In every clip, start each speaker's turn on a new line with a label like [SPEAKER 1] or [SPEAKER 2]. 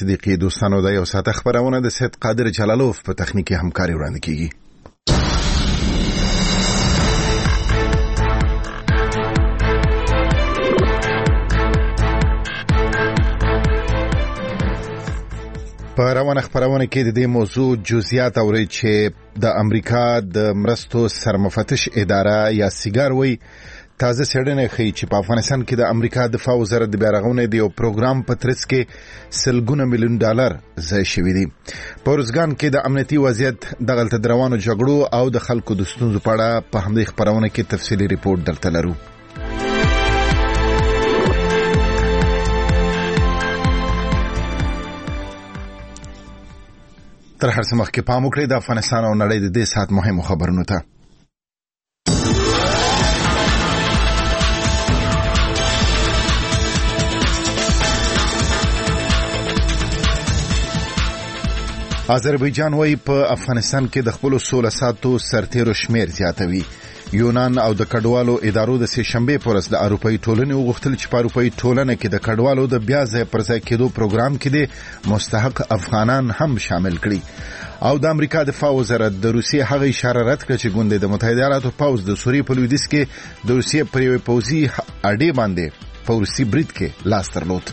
[SPEAKER 1] صدیقی دوستانو د یو ساعت خبرونه د سید قادر جلالوف په تخنیکی همکاري وړاندې کیږي. په روانه خبرونه کې د دې موضوع جزئیات اوري چې د امریکا د مرستو سرمفتش اداره یا سیګاروي تازه څېړنه ښیي چې په افغانستان کې د امریکا دفاع وزارت د بیارغونې د یو پروګرام په ترڅ کې سلګونه میلیون ډالر ضایع شوي دي. په ارزګان کې د امنیتي وضعیت دغلته د روانو جګړو او د خلکو د ستونزو په اړه په همدې خبرونه کې تفصیلي ریپورت درته لرو. تر هر څه مخکې پام وکړئ د افغانستان او نړۍ د دې ساعت مهمو خبرونو ته. آذربایجان وايي په افغانستان کې د خپل 1600 سرتیرو شمیر زیاتوي. یونان او د کډوالو ادارو د سه شنبه پورس د اروپאי ټولنې وغوښتل چې په اروپאי ټولنه کې د کډوالو د بیا ځای پر ځای کېدو پروګرام کې د مستحق افغانان هم شامل کړي. او د امریکا دفاع وزارت د روسیې هغه اشاره رد کړه چې ګوند د متحده ایالاتو پوځ د سوریې په لویدیځ کې د روسیې پر یوې پوځي اډې باندې په روسي برید کې لاس درلود.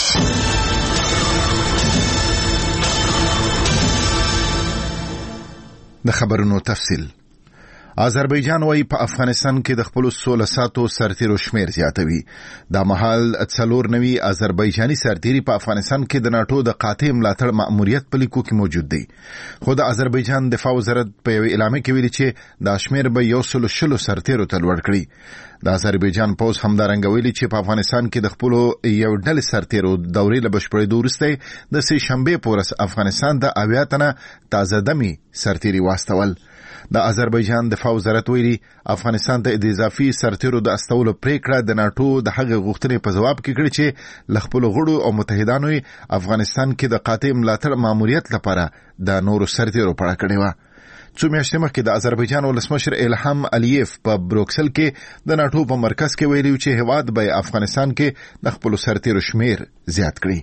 [SPEAKER 1] د خبرونو تفصیل. آذربایجان وايي په افغانستان کې د خپل 1600 سرتیرو شمیر زیاتوي. دا مهال 490 آذربایجاني سرتیري په افغانستان کې د ناتو د قاطع ملاتړ مأموریت په لیکو کې موجود دي. خو د آذربایجان دفاع وزارت په یو اعلامیه کې ویلي چې دا شمیر به 160 سرتیرو ته لوړ کړي. د آذربایجان پوز همدارنګه ویلي چې په افغانستان کې د خپل یو ډلې سرتیرو دورې له بشپړېدو وروسته د سه شنبه پورس افغانستان د 80 تنه تازه دمي سرتیري واستول. د آذربایجان دفاع وزارت ویلي افغانستان ته د اضافي سرتیرو د استولو پریکړه د ناتو د هغه غوښتنې په جواب کې کړې چې ل خپل غړو او متحدانو افغانستان کې د قاطع ملاتړ ماموریت لپاره د نورو سرتیرو پړه کړې و. څو میاشتې مخکې د آذربایجان ولسمشر الهام الیف په بروکسل کې د ناتو په مرکز کې ویلي چې هواد به افغانستان کې د خپل سرتیرو شمیر زیات کړي.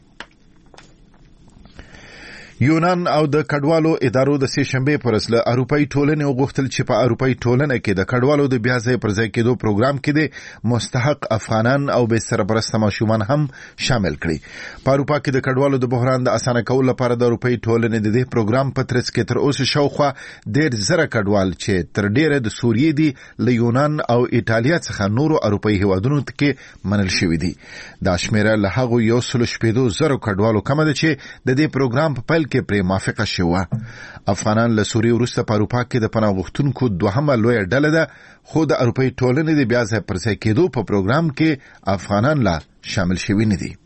[SPEAKER 1] یونان او د کډوالو ادارو د سه شنبه پرس له اروپאי ټولنې وغوښتل چې په اروپאי ټولنه کې د کډوالو د بیا ځای پر ځای کېدو پروګرام کې د مستحق افغانان او به سرپرست ماشومان هم شامل کړي. په اروپا کې د کډوالو د بحران د اسانه کولو لپاره د اروپאי ټولنې د دې پروګرام په ترڅ کې تر اوسه شاوخوا 1.5 کډوال چې تر ډیره د سوریې دي له یونان او ایټالیا څخه نورو اروپאי هیوادونو کې منل شوی دي. دا شمیره له هغه 1.7 کډوالو کم ده چې د دې پروګرام په پیل کې پر موافقه شوه. افغانان له سوریې وروسته په اروپا کې د پناه غوښتونکو دوهمه لویه ډله ده، خو د اروپאי ټولنې د بیا ځای پر ځای کېدو په پروګرام کې افغانان لا شامل شوي نه دي.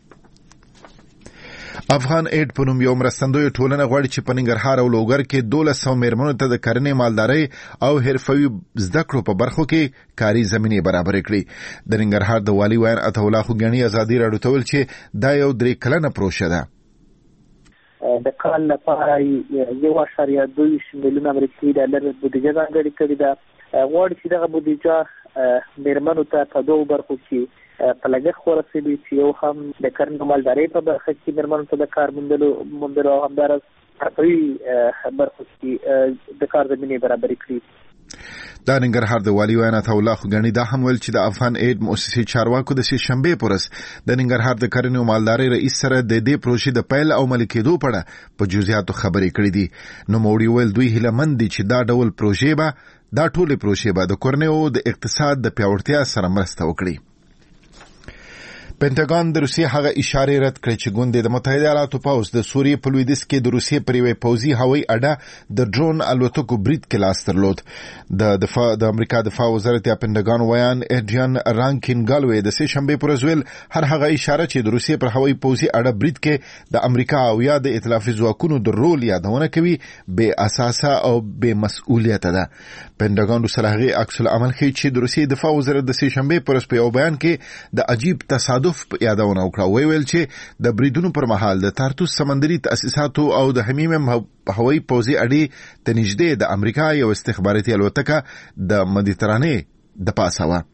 [SPEAKER 1] افغان اید په نوم یو مرستندوی ټولنه غواړي چې په ننګرهار او لوګر کې 1200 میرمنو ته د کرنې، مالدارۍ او حرفوي زده کړو په برخو کې کاري زمینه برابر کړي. د ننګرهار د والي وین عطاالله خوګانی ازادي راډیو ته ویل چې دا یو 3 کلنه پروسه ده.
[SPEAKER 2] د کال لپاره 1.2 میلیون امریکایي ډالر بودیجه ځانګړې کړې ده. غواړي چې دغه بودیجه میرمنو ته په دوه برخو کې په لګښت ورسېږي چې یو هم د کرنې او مالدارۍ په برخه کې میرمنو ته د کار موندلو او همداراز حرفوي برخو کې د کار زمینې برابرې کړي.
[SPEAKER 1] د ننګرهار د والي وین عطاالله خوګانی دا هم ویل چې د افغان اید مؤسسې چارواکو د سه شنبه پورس د ننګرهار د کرنې او مالدارۍ رئیس سره د دې پروژې د پیل او عملي کېدو په اړه په جزئیاتو خبرې کړې دي. نو موړي ویل دوی هیله مند دي چې دا ډول ټولې پروژې به د کورنۍ او د اقتصاد د پیاوړتیا سره مرسته وکړي. پینټاګون د روسیې هغه اشاره رد کړې چې ګوند د متحده ایالاتو پوځ د سوریې په لویدیځ کې د روسیې پر یوې پوځي هوایي اډه د ډرون الوتکو برید کې لاس درلود. د امریکا دفاع وزارت یا پینټاګون ویان ایډریان رانکین ګالوی د سه شنبه پر ورځ هر هغه اشاره چې د روسیې پر هوایي پوځي اډه برید کې د امریکا او یا د ائتلافي ځواکونو د رول یادونه کوي بے اساسه او بے مسؤلیت ده. پینټاګون سره هغه عکس العمل ښيي چې د روسیې دفاع وزارت د سه شنبه پر ورځ په یو بیان کې د عجیب تصادف یادونه وکړه. ویل چې د بریدونو پر مهال د تارتوس سمندري تاسیساتو او د حمیم هوایي پوځي اډې ته نږدې د امریکا یو استخباراتي الوتکه د مدیترانې د پاسه وه.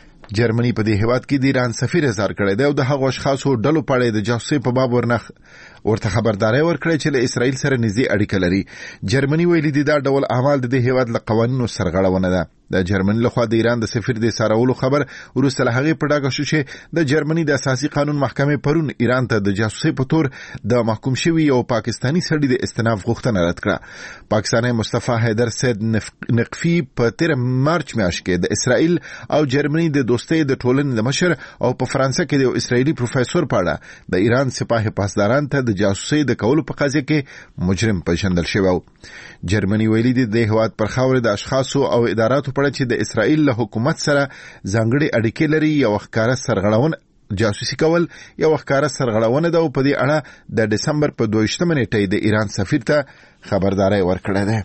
[SPEAKER 1] جرمني په دې هیواد کې د ایران سفیر اظهار کړی دی او د هغو اشخاصو ډلو په اړه د جاسوسۍ په باب ورته خبرداري ورکړه چې له اسرائیل سره نږدې اړیکه لري. جرمني ویلي دي دا ډول اعمال د دې هیواد له قوانینو سرغړونه ده. د جرمني لخوا د ایران د سفیر د سارولو خبر وروسته له هغې په ډاګه شو چې د جرمني د اساسي قانون محکمې پرون ایران ته د جاسوسۍ په تور د محکوم شوي یو پاکستاني سړي د استئناف غوښتنه رد کړه. پاکستاني مصطفی حیدر سید نقفي په 13 مارچ میاشت کې د اسرائیل او جرمني د دوستۍ د ټولنې د مشر او په فرانسه کې د اسرائیلي پروفیسور په اړه د ایران سپاه پاسداران ته د جاسوسۍ د کولو په قضیه کې مجرم پیژندل شوی و. جرمني ویلي دي د هیواد پر خاورې د اشخاصو او اداراتو په اړه چې د اسرائیل له حکومت سره ځانګړي اړیکې لري یو ښکاره سرغړونه جاسوسي کول یو ښکاره سرغړونه ده او په دې اړه د دسمبر په 22 نیټه د ایران سفیر ته خبرداري ورکړه ده.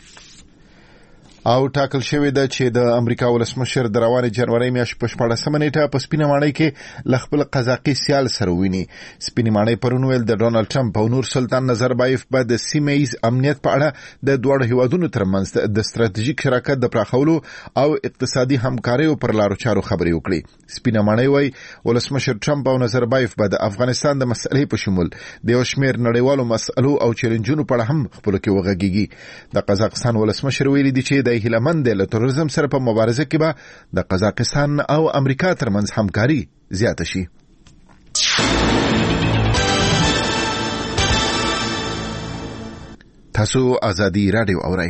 [SPEAKER 1] او ټاکل شوی ده چې د امریکا ولسمشر د روانې جنوري میاشتې په 14 نیټه په سپینه ماڼۍ کې له خپل قزاقي سیال سره ویني. سپینه ماڼۍ پرون ویل د ډونالد ټرمپ او نور سلطان نظربایف به د سیمه ایز امنیت په اړه د دوه هیوادونو ترمنځ د ستراتیژیک شراکت د پراخولو او اقتصادي همکاریو پر لارو چارو خبرې وکړي. سپینه ماڼۍ وايي ولسمشر ټرمپ او نظربایف به د افغانستان د مسلې په شمول د یو شمېر نړیوالو مسلو او چیلنجونو په اړه هم خپل کې وغږیږي. د قزاقستان ولسمشر ویلي دي چې د هیلمند له تروریزم سره په مبارزه کې به د قزاقستان او امریکا ترمنځ همکاري زیاته شي. تاسو ازادي رادیو اورئ.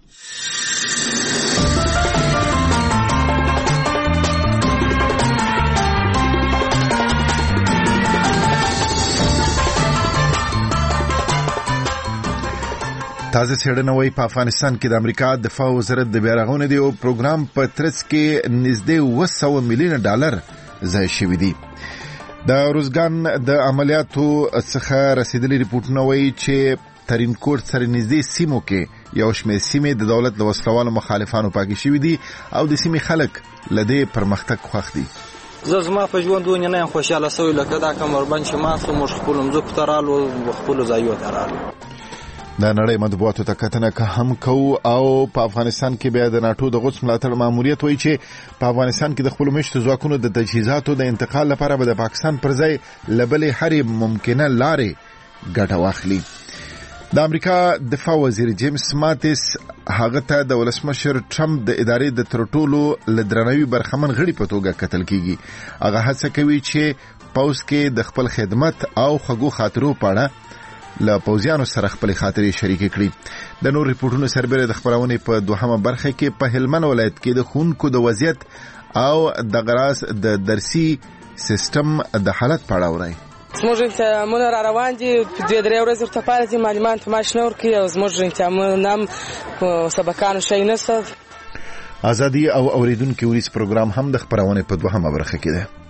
[SPEAKER 1] تازه څېړنه وايي په افغانستان کې د امریکا دفاع وزارت د بیارغونې د یو پروګرام په ترڅ کې نږدې 200 میلیون ډالر ضایع شوي دي. د روزګان د عملیاتو څخه رسیدلي ریپورټونه وايي چې ترینکوټ سره نږدې سیمو کې یو شمېر سیمې د دولت له وسلوالو مخالفانو پاکې شوي دي او د سیمې خلک له دې پرمختګ خوښ دي.
[SPEAKER 3] زه زما په ژوندونه نه یم خوشاله سوی لکه دا کمربند چې ما څه موږ خپلو مځکو ته رالو خپلو ځایو ته رالو.
[SPEAKER 1] د نړۍ مطبوعاتو ته کتنه هم کوو او په افغانستان کې بیا د ناتو د غوڅ ملاتړ ماموریت وایي چې په افغانستان کې د خپلو میشتو ځواکونو د تجهیزاتو د انتقال لپاره به د پاکستان پر ځای له بلې هرې ممکنه لارې ګټه واخلي. د امریکا دفاع وزیر جیمز ماتیس هغه ته د ولسمشر ټرمپ د ادارې د تر ټولو له درناوي برخمن غړي په توګه کتل کیږي. هغه هڅه کوي چې پوځ کې د خپل خدمت او خوږو خاطرو په اړه له پوځیانو سره خپل خاطرې شریکې کړي. د نور ریپورټونو سربېره د خبرونې په دوهمه برخه کې په هلمند ولایت کې د خونکو د وضعیت او د غراس د درسي سیستم د حالت په اړه اورئ.
[SPEAKER 4] زموږ امتحانونه را روان دي، 2-3 ورځې ورته پاتې دي، معلمان ته معاش نه ورکوي او زموږ امتحانونه هم په سبقانو شی نشته.
[SPEAKER 1] ازادي او اوریدونکو وریس پروګرام هم د خبرونې په دوهمه برخه کې ده.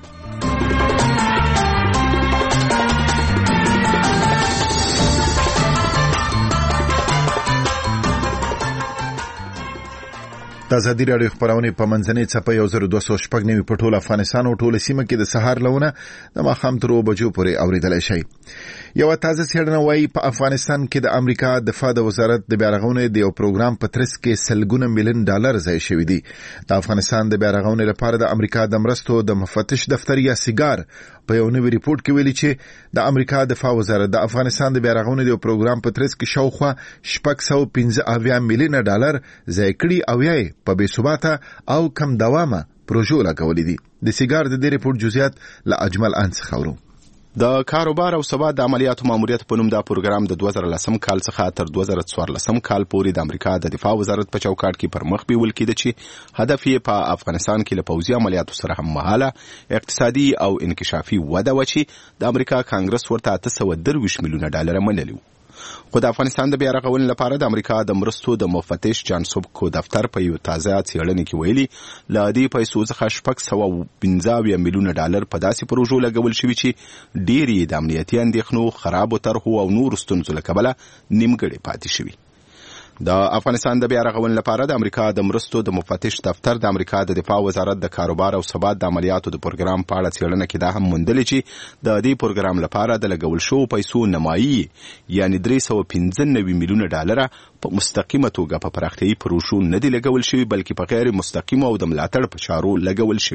[SPEAKER 1] د ازادي راډیو خبرونه په منځنۍ څپه 1290 په ټول افغانستان او ټول سیمه کې د سهار لونه د ماښام تر 2 بجو پورې اوریدلای شي. یو تازه څېړنه وايي په افغانستان کې د امریکا دفاع د وزارت د بیارغونې د یو پروګرام په ترڅ کې سلګونه میلیون ډالر ضایع شوي دي. د افغانستان د بیارغونې لپاره د امریکا د مرستو د مفتش دفتر یا سیګار په یو نوی ریپورت کې ویلي چې د امریکا دفاع وزارت د افغانستان د بیارغونې د یو پروګرام په ترڅ کې شاوخوا 615 میلیون ډالر ضایع کړي او یې په بې ثباته او کم دوامه پروژو لګولې دي. د سیګار د دې ریپورت جزئیات له اجمل انس خبرو.
[SPEAKER 5] د کاروبار او ثبات د عملیاتو ماموریت په نوم دا پروګرام د 2010 کال څخه تر 2014 کال پورې د امریکا د دفاع وزارت په چوکاټ کې پر مخ بیول کېده چې هدف یې په افغانستان کې له پوځي عملیاتو سره هم مهاله اقتصادي او انکشافي وده و چې د امریکا کانګرس ورته 823 میلیونه ډالر منلي. خو د افغانستان د بیارغونې لپاره د امریکا د مرستو د مفتش جان سوبکو دفتر په یو تازه څېړنه کې ویلي له دې پیسو څخه 615 میلیونه ډالر په داسې پروژو لګول شوي چې ډېرې د امنیتي اندېښنو، خرابو طرحو او نورو ستونزو له کبله نیمګړې پاتې شوي. د افغانستان د بیارغونې لپاره د امریکا د مرستو د مفتش دفتر د امریکا د دفاع وزارت د کاروبار او ثبات د عملیاتو د پروګرام په اړه څېړنه کې دا هم موندلې چې د دې پروګرام لپاره د لګول شوو پیسو نمایي یعنی 395 میلیونه ډالر په مستقیمه توګه په پراختیايي پروژو نه دي لګول شوي بلکې په غیر مستقیمه او د ملاتړ په چارو لګول شوي.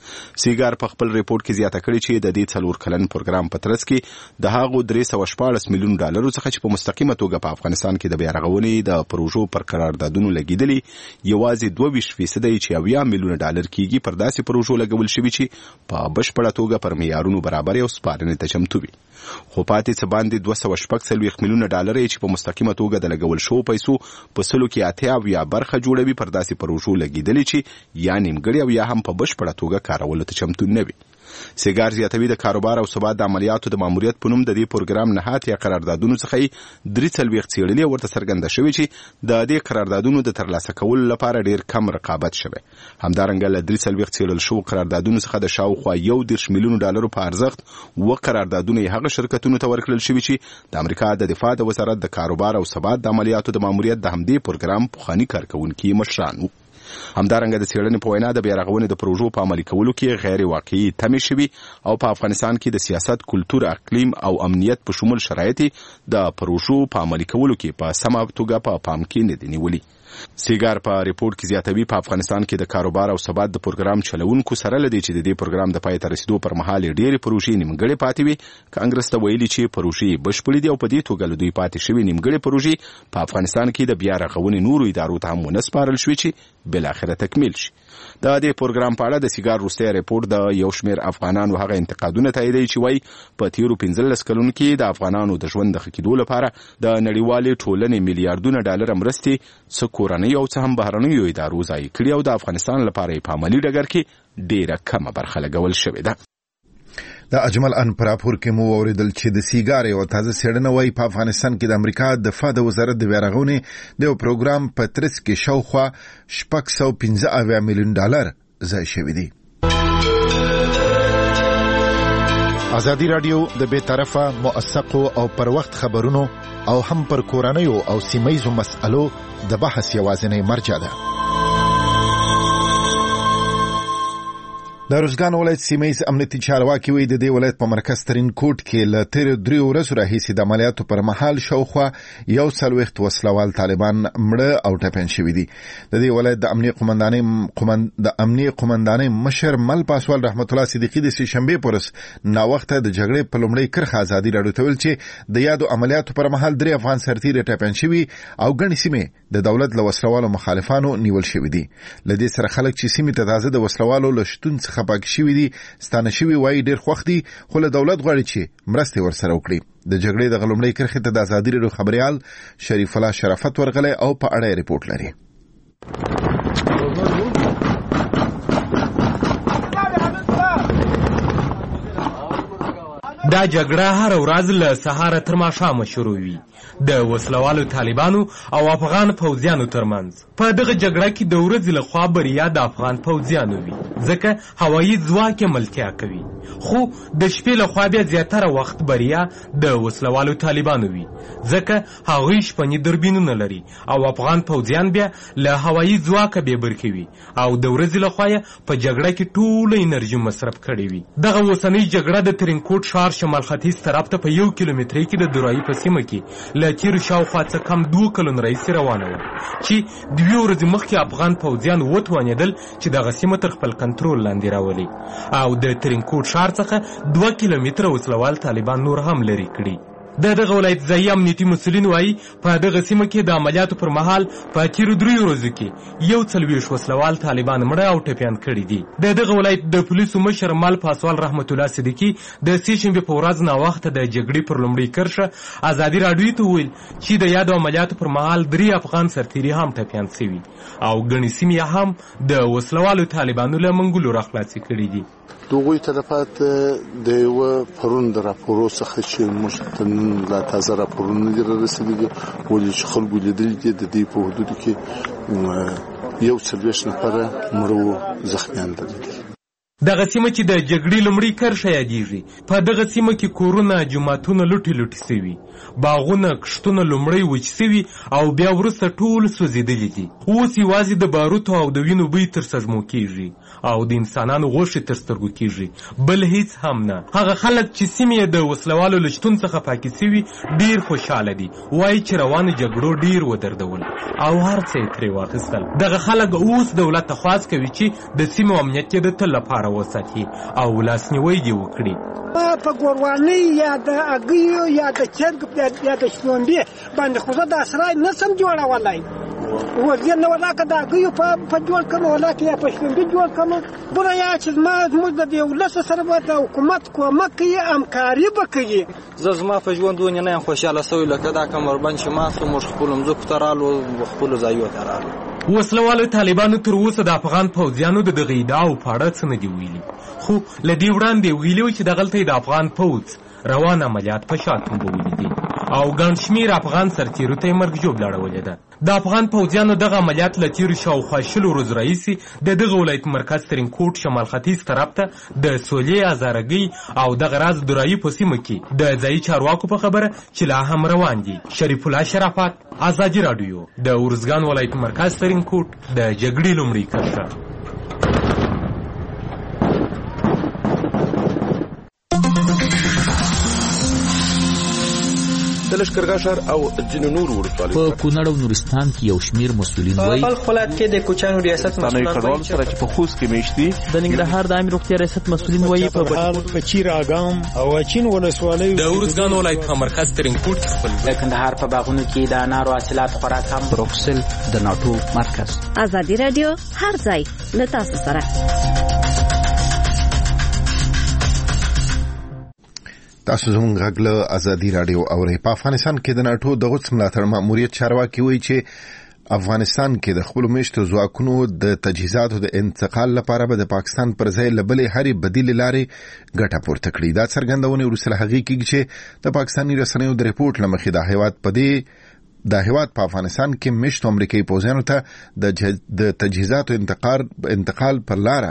[SPEAKER 5] سیګار په خپل ریپورت کې زیاته کړې چې د دې 4 کلن پروګرام په ترڅ کې د هغو 314 میلیون ډالرو څخه چې په مستقیمه توګه په افغانستان کې د بیا رغونې د پروژو پر قراردادونو لګیدلي یوازې 22% چې 70 میلیون ډالر کېږي پر داسې پروژو لګول شوي چې په بشپړه توګه پر معیارونو برابر او سپارنې ته چمتو وي. خو پاتې څه باندې 240 میلیون ډالر چې په مستقیمه توګه د لګول شو پیسو په سلو کې 80 برخه جوړوي پر داسې پروژو لګیدلي چې یا نیمګړي او یا هم په بشپړه توګه کارولو ته چمتو نه وي. سیګار زیاتوي د کاروبار او ثبات د عملیاتو د ماموریت په نوم د دې پروګرام نهات یا قراردادونو څخه 43 څېړلې ورته څرګنده شوې چې د دې قراردادونو د ترلاسه کولو لپاره ډیر کم رقابت شوی. همدارنګه له 43 څېړل شو قراردادونو څخه د شاوخوا 1 میلیون ډالرو په ارزښت و قراردادونه یې هغه شرکتونو ته ورکړل شوي چې د امریکا د دفاع د وزارت د کاروبار او ثبات د عملیاتو د ماموریت د همدې پروګرام پخواني کارکونکي مشران وو. همدارنګه د څېړنې په وینا د بیا رغونې د پروژو په عملي کولو کې غیر واقعي تمې شوي او په افغانستان کې د سیاست، کلتور، اقلیم او امنیت په شمول شرایط د پروژو په عملي کولو کې په سمه توګه په پام کې نه دي نیولي. سیګار په ریپورت کې زیاتوي په افغانستان کې د کاروبار او ثبات د پروګرام چلوونکو سره لدی چې د دې پروګرام د پای ته رسیدو پر مهال ډېرې پروژې نیمګړې پاتې وي. کانګرس ته ویلي چې پروژې بشپړې دي او په دې توګه له دوی پاتې شوي نیمګړې پروژې په افغانستان کې د بیا رغونې نورو ادارو ته هم ونه سپارل شوي چې بالاخره تکمیل شي. د دې پروګرام په اړه د سیګار وروستی ریپورت د یو شمېر افغانانو هغه انتقادونه تاییدوي چې وایي په تیرو 15 کلونو کې د افغانانو د ژوند د ښه کېدو لپاره د نړیوالې ټولنې میلیارډونه ډالر مرستې څه کورنۍ او څه هم بهرنیو ادارو ضایع کړي او د افغانستان لپاره یې په عملي ډګر کې ډېره کمه برخه لګول شوې ده.
[SPEAKER 1] د اجمل ان پراپور کې مو اوریدل چې د سیګار یو تازه څېړنه وايي په افغانستان کې د امریکا دفاع د وزارت د بیا رغونې د پروګرام په ترڅ کې شاوخوا 615 میلیون ډالر ضایع شوي دي. ازادي رادیو د بې طرفه موثقو او پر وخت خبرونو او هم پر کورنیو او سیمه‌یزو مسألو د بحث یوازینی مرجع ده. د روزګان ولایت سیمه‌یز امنیتي چارواکي وایي د دې ولایت په مرکز ترین کوټ کې له تېرو 3 ورځو راهیسې د عملیاتو پر مهال شاوخوا 140 وسلوال طالبان مړه او ټپیان شوي دي. د دې ولایت د امنیه قومندانۍ مشر مل پاسوال رحمت الله صدیقي د سهشنبې پر ورځ ناوخته د جګړې په لومړۍ کرښه ازادي راډیو ته ویل چې د یادو عملیاتو پر مهال 3 افغان سرتیري ټپیان شوي او ګڼې سیمې د دولت له وسلوالو مخالفانو نیول شوي دي. له دې سره خلک چې سیمې ته تازه د وسلوالو له شتون خپاک شوي دي ستانه شوي وایي ډېر خوښ دي خو له دولت غواړي چې مرستې ورسره وکړي. د جګړې د لومړۍ کرښې ته د ازادي راډیو خبریال شریف الله شرافت ورغلی او په اړه یې ریپورټ لري.
[SPEAKER 6] دا جګړه هر ورځ له سهاره تر ماښامه شروع وي د وسلوالو طالبانو او افغان پوځیانو ترمنځ. په دغه جګړه کې د ورځې لخوا بریا د افغان پوځیانو وي ځکه هوایي ځواک یې ملتیا کوي، خو د شپې لخوا بیا زیاتره وخت بریا د وسلوالو طالبانو وي ځکه هغوی شپني دوربینونه لري او افغان پوځیان بیا له هوایي ځواکه بې برخې وي او د ورځې لخوا یې په جګړه کې ټوله انرژي مصرف کړې وي. دغه اوسنۍ جګړه د ترینکوټ ښار شمال ختیځ طرف ته په 1 کیلومترۍ کې د درایي په سیمه کې له تیرو شاوخوا څه کم 2 کلونو راهیسې روانه وه چې 2 ورځې مخکې افغان پوځیان وتوانېدل چې دغه سیمه تر خپل کنټرول لاندې راولي او د ترینکوټ ښار څخه 2 کیلومتره وسلوال طالبان نور هم لرې کړي. د دغه ولایت ځایي امنیتي مسؤلین وایي په دغه سیمه کې د عملیاتو پر مهال په تیرو 3 ورځو کې 140 وسلوال طالبان مړه او ټپیان کړي دي. د دغه ولایت د پولیسو مشر مل پاسوال رحمت الله صدیقي د سهشنبې په ورځ ناوخته د جګړې پر لومړۍ کرښه ازادي راډیو ته وویل چې د یادو عملیاتو پر مهال 3 افغان سرتیري هم ټپیان شوي او ګڼې سیمې هم د وسلوالو طالبانو له منګولو راخلاصې کړي دي.
[SPEAKER 7] دوی طرفات د یو پرون د راپورو څخه چې موږ ته نن لا تازه راپورونه دي رسیدلي ولې چې خلکو لیدلي دي د دې په حدودو کې 140 نفره مړه زخمیان دي.
[SPEAKER 6] دغه سیمه چې د جګړې لومړۍ کرښه یادېږي په دغه سیمه کې کورونه، جوماتونه لوټې سوي، باغونه، کښتونه لومړی وچ سوي او بیا وروسته ټول سوځېدلي دي. اوس یوازې د باروتو او د وینو بوی تر سږمو کېږي او د انسانانو غوښې تر سترګو کېږي، بل هیڅ هم نه. هغه خلک چې سیمې د وسلوالو له شتون څخه پاکې سوي ډېر خوشحاله دي، وایي چې روانو جګړو ډېر ودردول او هر څه یې ترې واخیستل. دغه خلک اوس دولت ته خواست کوي چې د سیمو امنیت یې د تل لپاره لپاره وساتي او لاسنیوی دې وکړي.
[SPEAKER 8] په ګوروانۍ یا د اګیو یا د چرګ یا د شلومبې باندې خو زه د اسرای نه سم جوړولی وزیر نه ولاکه د اګیو په جوړ کړم ولاکه یا په شلومبې جوړ کړم بره یا چې زموږ د دې ولس سره به د حکومت کومک کوي همکاري به کوي.
[SPEAKER 3] زه زما په ژوند ونه نه یم خوشحاله سوی لکه دا کمربند چې مات شو موږ خپلو مځکو ته رالو خپلو ځایو ته رالو.
[SPEAKER 6] وسلوالو طالبانو تر اوسه د افغان پوځیانو د دغه ادعاو په اړه څه نه دي ویلي، خو له دې وړاندې ویلي و چې دغلته د افغان پوځ روان عملیات په شا تنبولي دي او ګڼ شمېر افغان سرتېرو ته یې مرګ ژوبله اړولې ده. د افغان پوځیانو دغه عملیات له تېرو شاوخوا 20 ورځو راهیسې د دغه ولایت مرکز ترینکوټ شمال ختیځ طرف ته د سولې، هزارګۍ او دغه راز درایي په سیمه کې د ځایي چارواکو په خبره چې لا هم روان دي. شریف الله شرافت، ازادي راډیو، د ارزګان ولایت مرکز ترینکوټ د جګړې لومړۍ کرښه.
[SPEAKER 9] د لښکرګاه او ځینو نورو ولسوالیو
[SPEAKER 10] په کونړ او نورستان کې یو شمېر مسؤلین وایي
[SPEAKER 11] په خپل ولایت کې د کوچیانو ریاست مسؤلین
[SPEAKER 9] وایي چې په خوست کې میشتي
[SPEAKER 11] د ننګرهار د عامه روغتیا ریاست مسؤلین وایي
[SPEAKER 8] په چیر اګام او چین ولسوالیو
[SPEAKER 6] د ارزګان ولایت په مرکز ترینکوټ خپل
[SPEAKER 11] د کندهار په باغونو کې د انارو حاصلات خورا کم.
[SPEAKER 10] بروکسل د ناټو مرکز.
[SPEAKER 12] ازادي رادیو هر ځای له تاسو سره.
[SPEAKER 1] تاسو زموږ غږ له ازادي راډیو اورئ. په افغانستان کې د ناټو د غوڅ ملاتړ ماموریت چارواکي وایي چې افغانستان کې د خپلو میشتو ځواکونو د تجهیزاتو د انتقال لپاره به د پاکستان پر ځای له بلې هرې بدیلې لارې ګټه پورته کړي. دا څرګندونې وروسته له هغې کېږي چې د پاکستاني رسنیو د ریپورټ له مخې د هیواد په افغانستان کې میشتو امریکایي پوځیانو ته د تجهیزاتو انتقال پر لاره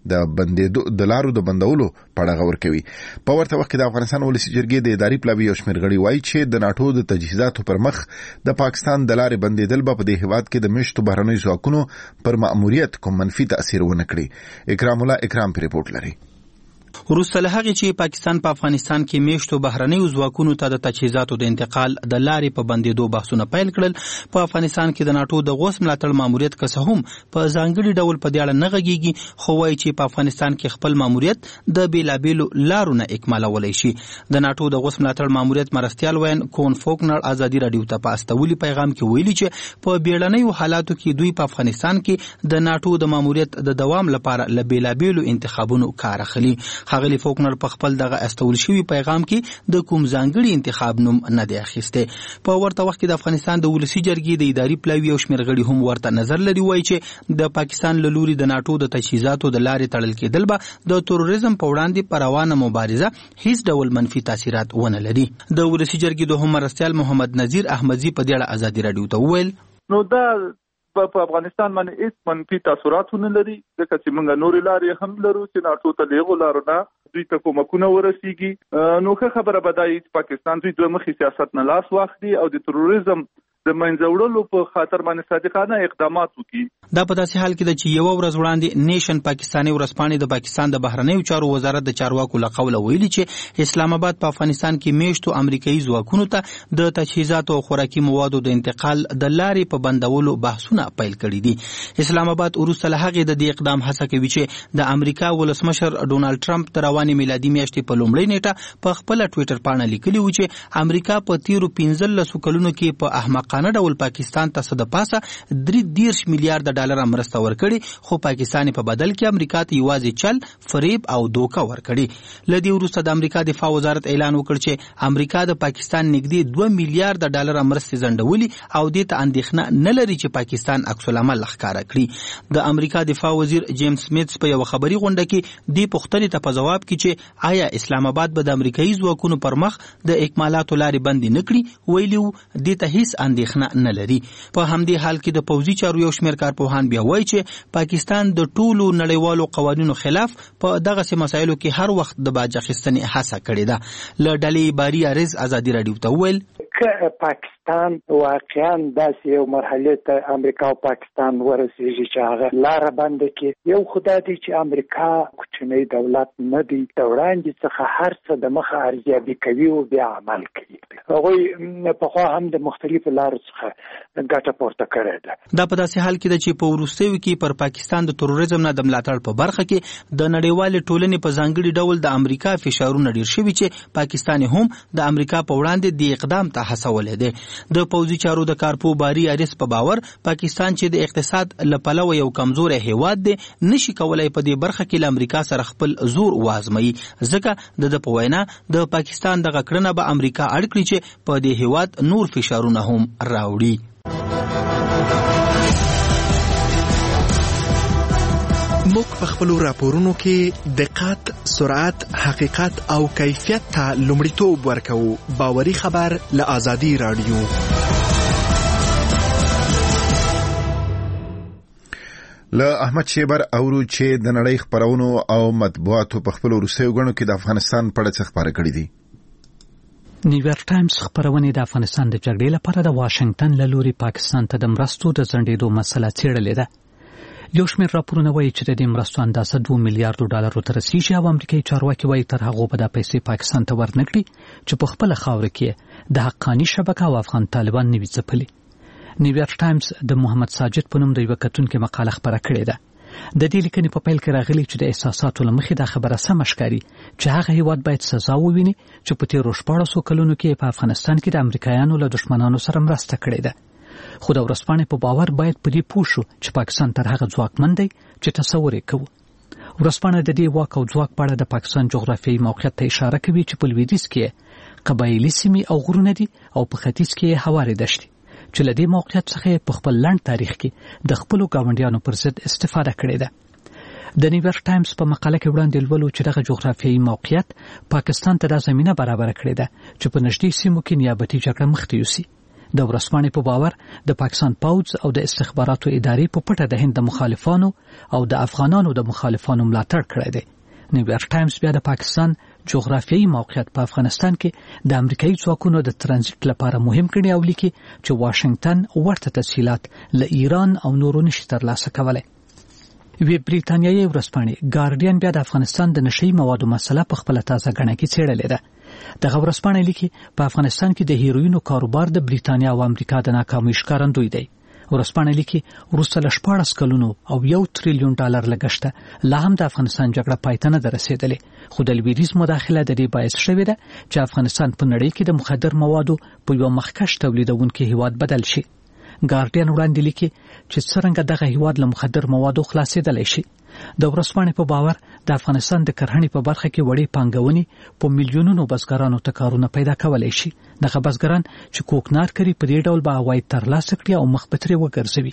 [SPEAKER 1] د لارو د بندولو په اړه غور کوي. په ورته وخت کې د افغانستان ولسي جرګې د اداري پلاوي یو شمېر غړي وایي چې د ناټو د تجهیزاتو پر مخ د پاکستان د لارې بندېدل به په دې هیواد کې د میشتو بهرنیو ځواکونو پر مأموریت کوم منفي تأثیر ونه کړي. اکرام الله اکرام په ریپورټ لري.
[SPEAKER 11] وروسته له هغې چې پاکستان په افغانستان کې میشتو بهرنیو ځواکونو ته د تجهیزاتو د انتقال د لارې په بندېدو بحثونه پیل کړل، په افغانستان کې د ناټو د غوڅ ملاتړ ماموریت که څه هم په ځانګړي ډول په دې اړه نه غږیږي، خو وایي چې په افغانستان کې خپل ماموریت د بېلابېلو لارو نه اکمالولی شي. د ناټو د غوڅ ملاتړ ماموریت مرستیال وین کون فوکنر ازادي راډیو ته په استولي پیغام کې ویلي چې په بیړنیو حالاتو کې دوی په افغانستان کې د ناټو د ماموریت د دوام لپاره له بېلابېلو انتخابونو کار اخلي. ښاغلي فوکنر په خپل دغه استول شوي پیغام کې د کوم ځانګړي انتخاب نوم نه دی اخیستی. په ورته وخت کې د افغانستان د ولسي جرګې د اداري پلاوي یو شمېر غړي هم ورته نظر لري، وایي چې د پاکستان له لوري د ناټو د تجهیزاتو د لارې تړل کېدل به د تروریزم په وړاندې په روانه مبارزه هیڅ ډول منفي تاثیرات ونه لري. د ولسي جرګې دوهم مرستیال محمد نذیر احمدزي په دې اړه ازادي راډیو ته وویل
[SPEAKER 13] نو دا په افغانستان باندې هیڅ منفي تاثیرات نه لري، ځکه چې موږ نورې لارې هم لرو چې ناټو ته دغو لارو نه دوی ته کومکونه ورسیږي. نو ښه خبره به دا وي چې پاکستان دوی دوه مخي سیاست نه لاس واخلي او د تروریزم د منځه وړلو په خاطر باندې صادقانه اقدامات وکړي.
[SPEAKER 11] دا په داسې حال کې ده چې یوه ورځ وړاندې نیشن پاکستاني ورځپاڼې د پاکستان د بهرنیو چارو وزارت د چارواکو له قوله ویلي چې اسلام آباد په افغانستان کې میشتو امریکایي ځواکونو ته د تجهیزاتو او خوراکي موادو د انتقال د لارې په بندولو بحثونه پیل کړي دي. اسلام آباد وروسته له هغې د دې اقدام هڅه کوي چې د امریکا ولسمشر ډونالډ ټرمپ د روانې میلادي میاشتې په لومړۍ نیټه په خپله ټویټر پاڼه لیکلي و چې امریکا په تیرو 15 کلونو کې په احمقانه ډول پاکستان ته څه د پاسه 33 میلیارډ ډالر مرسته ورکړي، خو پاکستان په بدل کې امریکا ته یوازې چل، فریب او دوکه ورکړي. له دې وروسته د امریکا دفاع وزارت اعلان وکړ چې امریکا د پاکستان نږدې 2 میلیارډ ډالر مرستې ځنډولي او دې ته اندېښنه نه لري چې پاکستان عکس العمل ښکاره کړي. د امریکا دفاع وزیر جیمز سمیتس په یو خبري غونډه کې دې پوښتنې ته په ځواب کې چې آیا اسلام آباد به د امریکایي ځواکونو پر مخ د اکمالاتو لارې بندې نه کړي، ویلي و دې ته هیڅ اندېښنه نه لري. په همدې حال کې د پوځي چارو یو شمېر کارپوهان بیا وایي چې پاکستان د ټولو نړیوالو قوانینو خلاف په دغسې مسایلو کې هر وخت د باج اخیستنې هڅه کړې ده. له ډلې باري عارض ازادي راډیو ته وویل
[SPEAKER 14] که پاکستان واقعا داسې یو مرحله ته امریکا او پاکستان ورسېږي چې هغه لاره بنده کړي، یو خدای دی چې امریکا کوچنی دولت نه دی، د وړاندې څخه هر څه د مخه ارزیابي کوي او بیا عمل کوي. هغوی پخوا هم د مختلفو لارو څخه ګټه پورته کړې ده.
[SPEAKER 11] دا په داسې حال کې ده چې په وروستیو کې پر پاکستان د تروریزم نه د ملاتړ په برخه کې د نړیوالې ټولنې په ځانګړي ډول د امریکا فشارونه ډیر شوي چې پاکستان هم د امریکا په وړاندې د اقدام ته هڅولې ده. د پوځي چارو د کارپوباري اریس په باور پاکستان چې د اقتصاد له پلوه یو کمزوری هیواد دی نشي کولای په دې برخه کې له امریکا سره خپل زور وازموي، ځکه د په وینا د پاکستان دغه کړنه به امریکا اړ کړي چې په دې هیواد نور فشارونه هم راوړي.
[SPEAKER 15] موږ په خپلو راپورونو کې دقت، سرعت، حقیقت او کیفیت ته لومړیتوب ورکوو. باوري خبر له آزادي رادیو.
[SPEAKER 1] له احمد شیبر اورو چې د نړۍ خبرونو او مطبوعاتو په خپل وروستیو غونو کې د افغانستان په اړه څه خبره کړې دي.
[SPEAKER 10] نیویارک ټایمز خبرونه د افغانستان د جګړې لپاره د واشنگټن له لوري پاکستان ته د مرستو د ځنډېدو مسله څېړلې ده. یو شمېر راپورونه وایي چې د دې مرستو اندازه 2 میلیارډ ډالرو ته رسیږي او امریکایي چارواکي وایي تر هغو به دا پیسې پاکستان ته ورنکړي چې په خپله خاوره کې د حقاني شبکه او افغان طالبان نه وي ځپلي. نیویارک ټایمز د محمد ساجد په نوم د یوه کتونکي مقاله خپره کړې ده. د دې لیکنې په پیل کې راغلي چې د احساساتو له مخې دا خبره سمه ښکاري چې هغه هیواد باید سزا وویني چې په تېرو 14 کلونو کې په افغانستان کې د امریکایانو له دښمنانو سره مرسته کړې ده. خو د ورځپاڼې په باور باید په دې پوه شو چې پاکستان تر هغه ځواکمن دی چې تصور یې کوو. ورځپاڼه د دې واک او ځواک په اړه د پاکستان جغرافیایي موقعیت ته اشاره کوي چې په لویدیځ کې قبایلي سیمې او غرونه دي او په ختیځ کې هوارې دښتې چې له دې موقعیت څخه په خپل لنډ تاریخ کې د خپلو ګاونډیانو پر ضد استفاده کړې ده. د نیویارک ټایمز په مقاله کې وړاندې لولو چې دغه جغرافیایي موقعیت پاکستان ته د زمینه برابر کړې ده چې په نږدې سیمو کې نیابتي جګړه مخ ته یوسي. د ورځپاڼې په باور د پاکستان پوځ او د استخباراتو ادارې په پټه د هند د مخالفانو او د افغانانو د مخالفانو ملاتړ کړی دی. نیویارک ټایمز بیا د پاکستان جغرافیایي موقعیت په افغانستان کې د امریکایي ځواکونو د ترانزیت لپاره مهم ګڼي او لیکي چې واشنگټن ورته تسهیلات له ایران او نورو نشي ترلاسه کولی. وی بریتانیایي ورځپاڼې ګارډین بیا د افغانستان د نشئی موادو مسله په خپل تازه غڼه کې څېړلې ده. دغه ورځپاڼه لیکي په افغانستان کې د هیروینو کاروبار د بریتانیا او امریکا د ناکامۍ ښکارندوی دی. ورځپاڼه لیکي وروسته له 14 کلونو او $1 تریلیون لګښته لا هم د افغانستان جګړه پای ته نه ده رسېدلې، خو د لویدیځ مداخله د دې باعث شوې ده چې افغانستان په نړۍ کې د مخدر موادو په یو مخکښ تولیدونکي هیواد بدل شي. ګارډین وړاندې لیکي چې څرنګه دغه هیواد له مخدر موادو خلاصېدلی شي. د ورځپاڼې په باور د افغانستان د کرهڼې په برخه کې وړې پانګونې په میلیونونو بزګرانو ته کارونه پیدا کولی شي. دغه بزګران چې کوکنار کري په دې ډول به عواید ترلاسه کړي او مخ په ترې وګرځوي.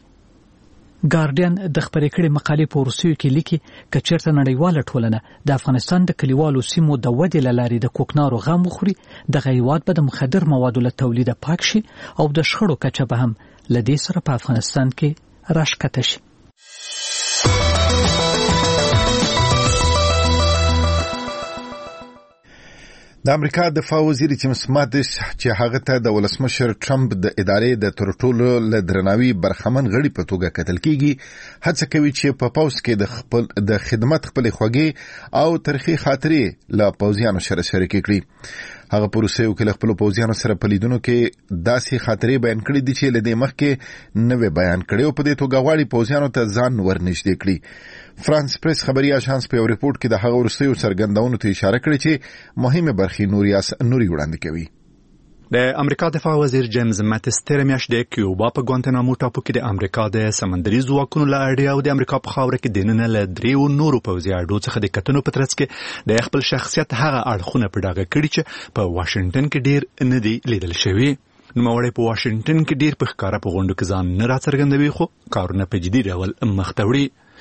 [SPEAKER 10] ګارډین د خپرې کړې مقالې په وروستیو کې لیکي که چېرته نړیواله ټولنه د افغانستان د کلیوالو سیمو د ودې له لارې د کوکنارو غم وخوري، دغه هیواد به د مخدر موادو له تولیده پاک شي او د شخړو کچه به هم له دې سره په افغانستان کې راښکته شي.
[SPEAKER 1] د امریکا دفاع وزیر جیمز ماتیس چې هغه ته د ولسمشر ټرمپ د ادارې د تر ټولو له درناوي برخمن غړي په توګه کتل کیږي، هڅه کوي چې په پوځ کې د خدمت خپلې خوږې او تاریخي خاطرې له پوځیانو سره شریکې کړي. هغه په روسیو کې له خپلو پوځیانو سره په لیدنو کې داسې خاطرې بیان کړي دي چې له دې مخکې نه وې بیان کړي او په دې توګه غواړي پوځیانو ته ځان ورنږدې کړي. فرانس پریس خبري اژانس په یو ریپورت کې د هغه وروستیو څرګندونو ته اشاره کړې چې مهمه برخې نوري وړاندې کوي.
[SPEAKER 16] د امریکا دفاع وزیر جیمز ماتیس تیر میاشت د کیوبا په ګوانتنامو ټاپو کې د امریکا د سمندري ځواکونو له اړیا او د امریکا په خاوره کې د نن له دریو نورو پوځي اډو څخه د کتنو په ترڅ کې د خپل شخصیت هغه اړخونه په ډاګه کړي چې په واشنگټن کې ډیر نه دي لیدل شوي. نوموړی په واشنگټن کې ډیر په ښکاره په غونډو کې ځان نه راڅرګندوي، خو کارونه په جدي ډول مخ ته وړي.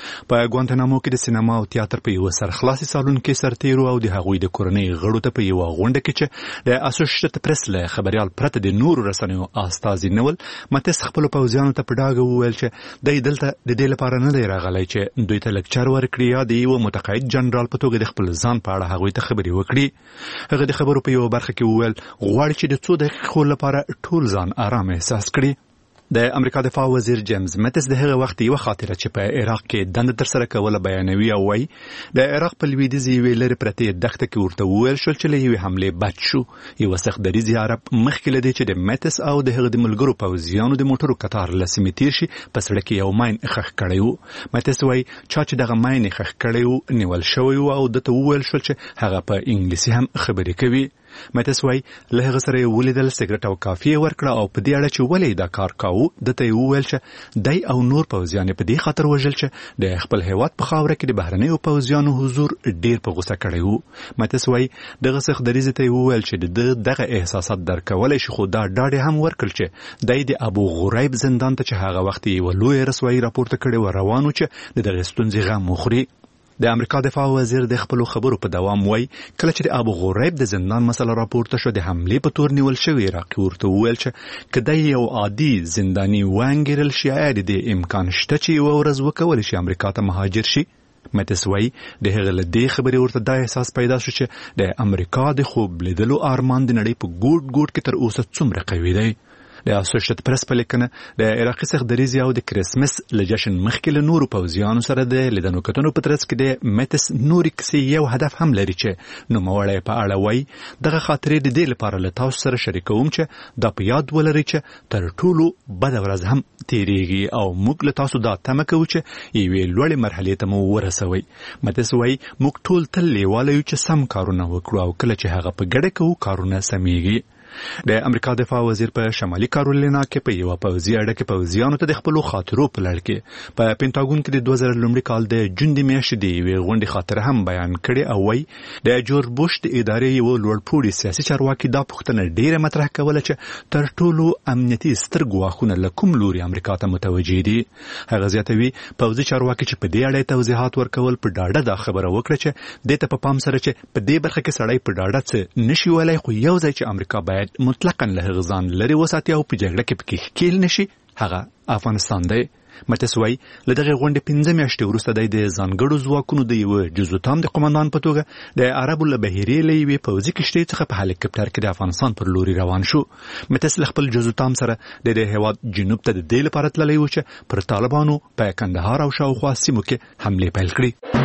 [SPEAKER 16] په ګوانتنامو کې د سینما او تیاتر په یو سرخلاصي سالون کې سرتیرو او د هغوی د کورنۍ غړو ته په یو غونډه کې چې د اسوسییټډ پریس له خبريال پرته د نورو رسنیو استازي نول متس خپل پوځیانو ته په ډاګه وویل چې د دلته د دې لپاره نه دی راغلی چې دوی ته لیکچر ورکړي یا د یو متقاعد جنرال په توګه د خپل ځان په اړه هغوی ته خبرې وکړي. هغه د خبرو په یو برخه کې وویل غواړي چې د 2 دقیقو لپاره ټول ځان آرام احساس کړي. د امریکا دفاع وزیر جیمز مټس د هغه وخت یو خاطره چې په عراق کې دند تر سره کوله بیانوي او وای د عراق په لویدیځ یوې لرې پرتې دښته کې ورته وویل شو چې له یوې حملې بچ شو. یو سخت دریځ عرب مخکې لدی چې د مټس او د هغه د ملګرو پوځیانو د موټرو قطار لسمې تیر شي په سړک کې یو ماین خښ کړی وو. مټس وای چې دغه ماین خښ کړی وو نیول شوی او دته وویل شو چې هغه په انګلیسي هم خبرې کوي. مټس وای له هغه سره ولیدل سیګریټ او کافي ورکړه او په دې اړه چې ولې دا کار کاوه دته وویل چې دای او نور پوځیان په دې خاطر وژل چې د خپل هیواد په خاوره کې د بهرنیو پوځیانو حضور ډیر په غوسه کړی وو. مټس وای دغه څخه دریځ ته وویل چې دغه احساسات درکولای شي خو دا ډاډ هم ورکړ چې دای د ابو غریب زندان ته چې هغه وخت یې ولوي رسوي راپورته کړي و روانو چې دغه ستونزې غم مخري. د امریکا دفاع وزیر د خپل خبرو په دوام وای کله چې د ابو غریب د زندان مسله راپورته شو د حملې په تور نیول شوی عراقي ورته وویل چې کله یو عادي زنداني وانګرل شي د امکان شته چې یو ورځ وکول شي امریکا ته مهاجر شي. مټس وای د هغه له دې خبرې ورته دا احساس پیدا شو چې د امریکا د خوب لیدلو ارمان د نړۍ په ګوټ ګوټ کې تر اوسه څومره قوي دی. د اسوسییټډ پریس په لیکنه د عراقي څخه دریځ او د کریسمس له جشن مخکې له نورو پوځیانو سره د لیدنو کتنو په ترڅ کې د مټس نوري کیسې یو هدف هم لري چې نوموړی په اړه وایي دغه خاطرې د دې لپاره له تاسو سره شریکوم چې دا په یاد ولرئ چې تر ټولو بد ورځ هم تیریږي او موږ له تاسو دا تمه کوو چې یوې لوړې مرحلې ته مو ورسوي. مټس وایي موږ ټول تل لیواله یو چې سم کارونه وکړو او کله چې هغه په ګډه کوو کارونه سمېږي. د امریکا دفاع وزیر په شمالي کارولینا کې په یو پوځي اډه کې پوځیانو ته د خپل خاطرو په لړ کې په پینټاګون کې د 2000 لومړي کال د جون د میاشتې د یوې غونډې خاطره هم بیان کړي او وایي د جورج بوش د ادارې یو لوړپوړي سیاسي چارواکي دا پوښتنه ډیره مطرح کوله چې تر ټولو امنیتي ستر ګواښونه له کوم لوري امریکا ته متوجه دي. هغه زیاتوي پوځي چارواکي چې په دې اړه توضیحات ورکول په ډاډه دا خبره وکړه چې د ته په پام سره چې په دې برخه کې سړی په ډاډه څه نشي ولای خو یو ځای چې امریکا باید مطلقاً له غزان لري وساتي او په جګړه کې پکې ښکیل نشي هغه افغانستان دی. مټس وای له دغه غونډې 15 میاشتې وروسته د ځانګړو ځواکونو د یو جزوتام د قومندان په توګه د عربو له بهیرې له یوې پوځي کشتۍ څخه په هلیکاپټر کې د افغانستان پر لوري روان شو. مټس له خپل جزوتام سره د هیواد جنوب ته د دې لپاره تللی و چې پر طالبانو په کندهار او شاوخوا سیمو کې حملې پیل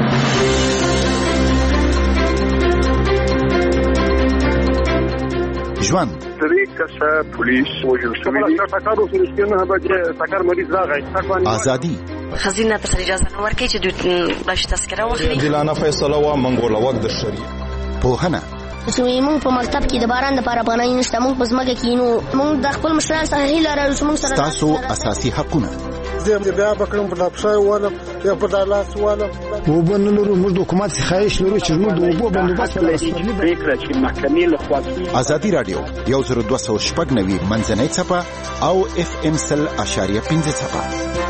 [SPEAKER 16] کړي.
[SPEAKER 1] ژوند
[SPEAKER 17] پولیس وژل شوی
[SPEAKER 1] ازادي
[SPEAKER 12] خزینه ته اجازه نه ورکړي چې دوی بلش تذکره واخلي.
[SPEAKER 9] عادلانه فیصله و منګوله وخت د شریعه
[SPEAKER 1] پوهنه
[SPEAKER 18] چې موږ په مکتب کې د باران لپاره پناه نشته موږ په ځمکه کې نو موږ د خپل مشران سره هیله لرو چې موږ سره
[SPEAKER 1] تاسو اساسي حقونه
[SPEAKER 19] زه بیا بکرم په لپسای ولم یا په دالاس ولم وبنلو موږ د حکومت خواهش لرو چې موږ د وبو بندوبست
[SPEAKER 17] فکر چې محکمې له خوا
[SPEAKER 1] ازادي رادیو 1290 منځنۍ صفه او FM 100.5 صفه.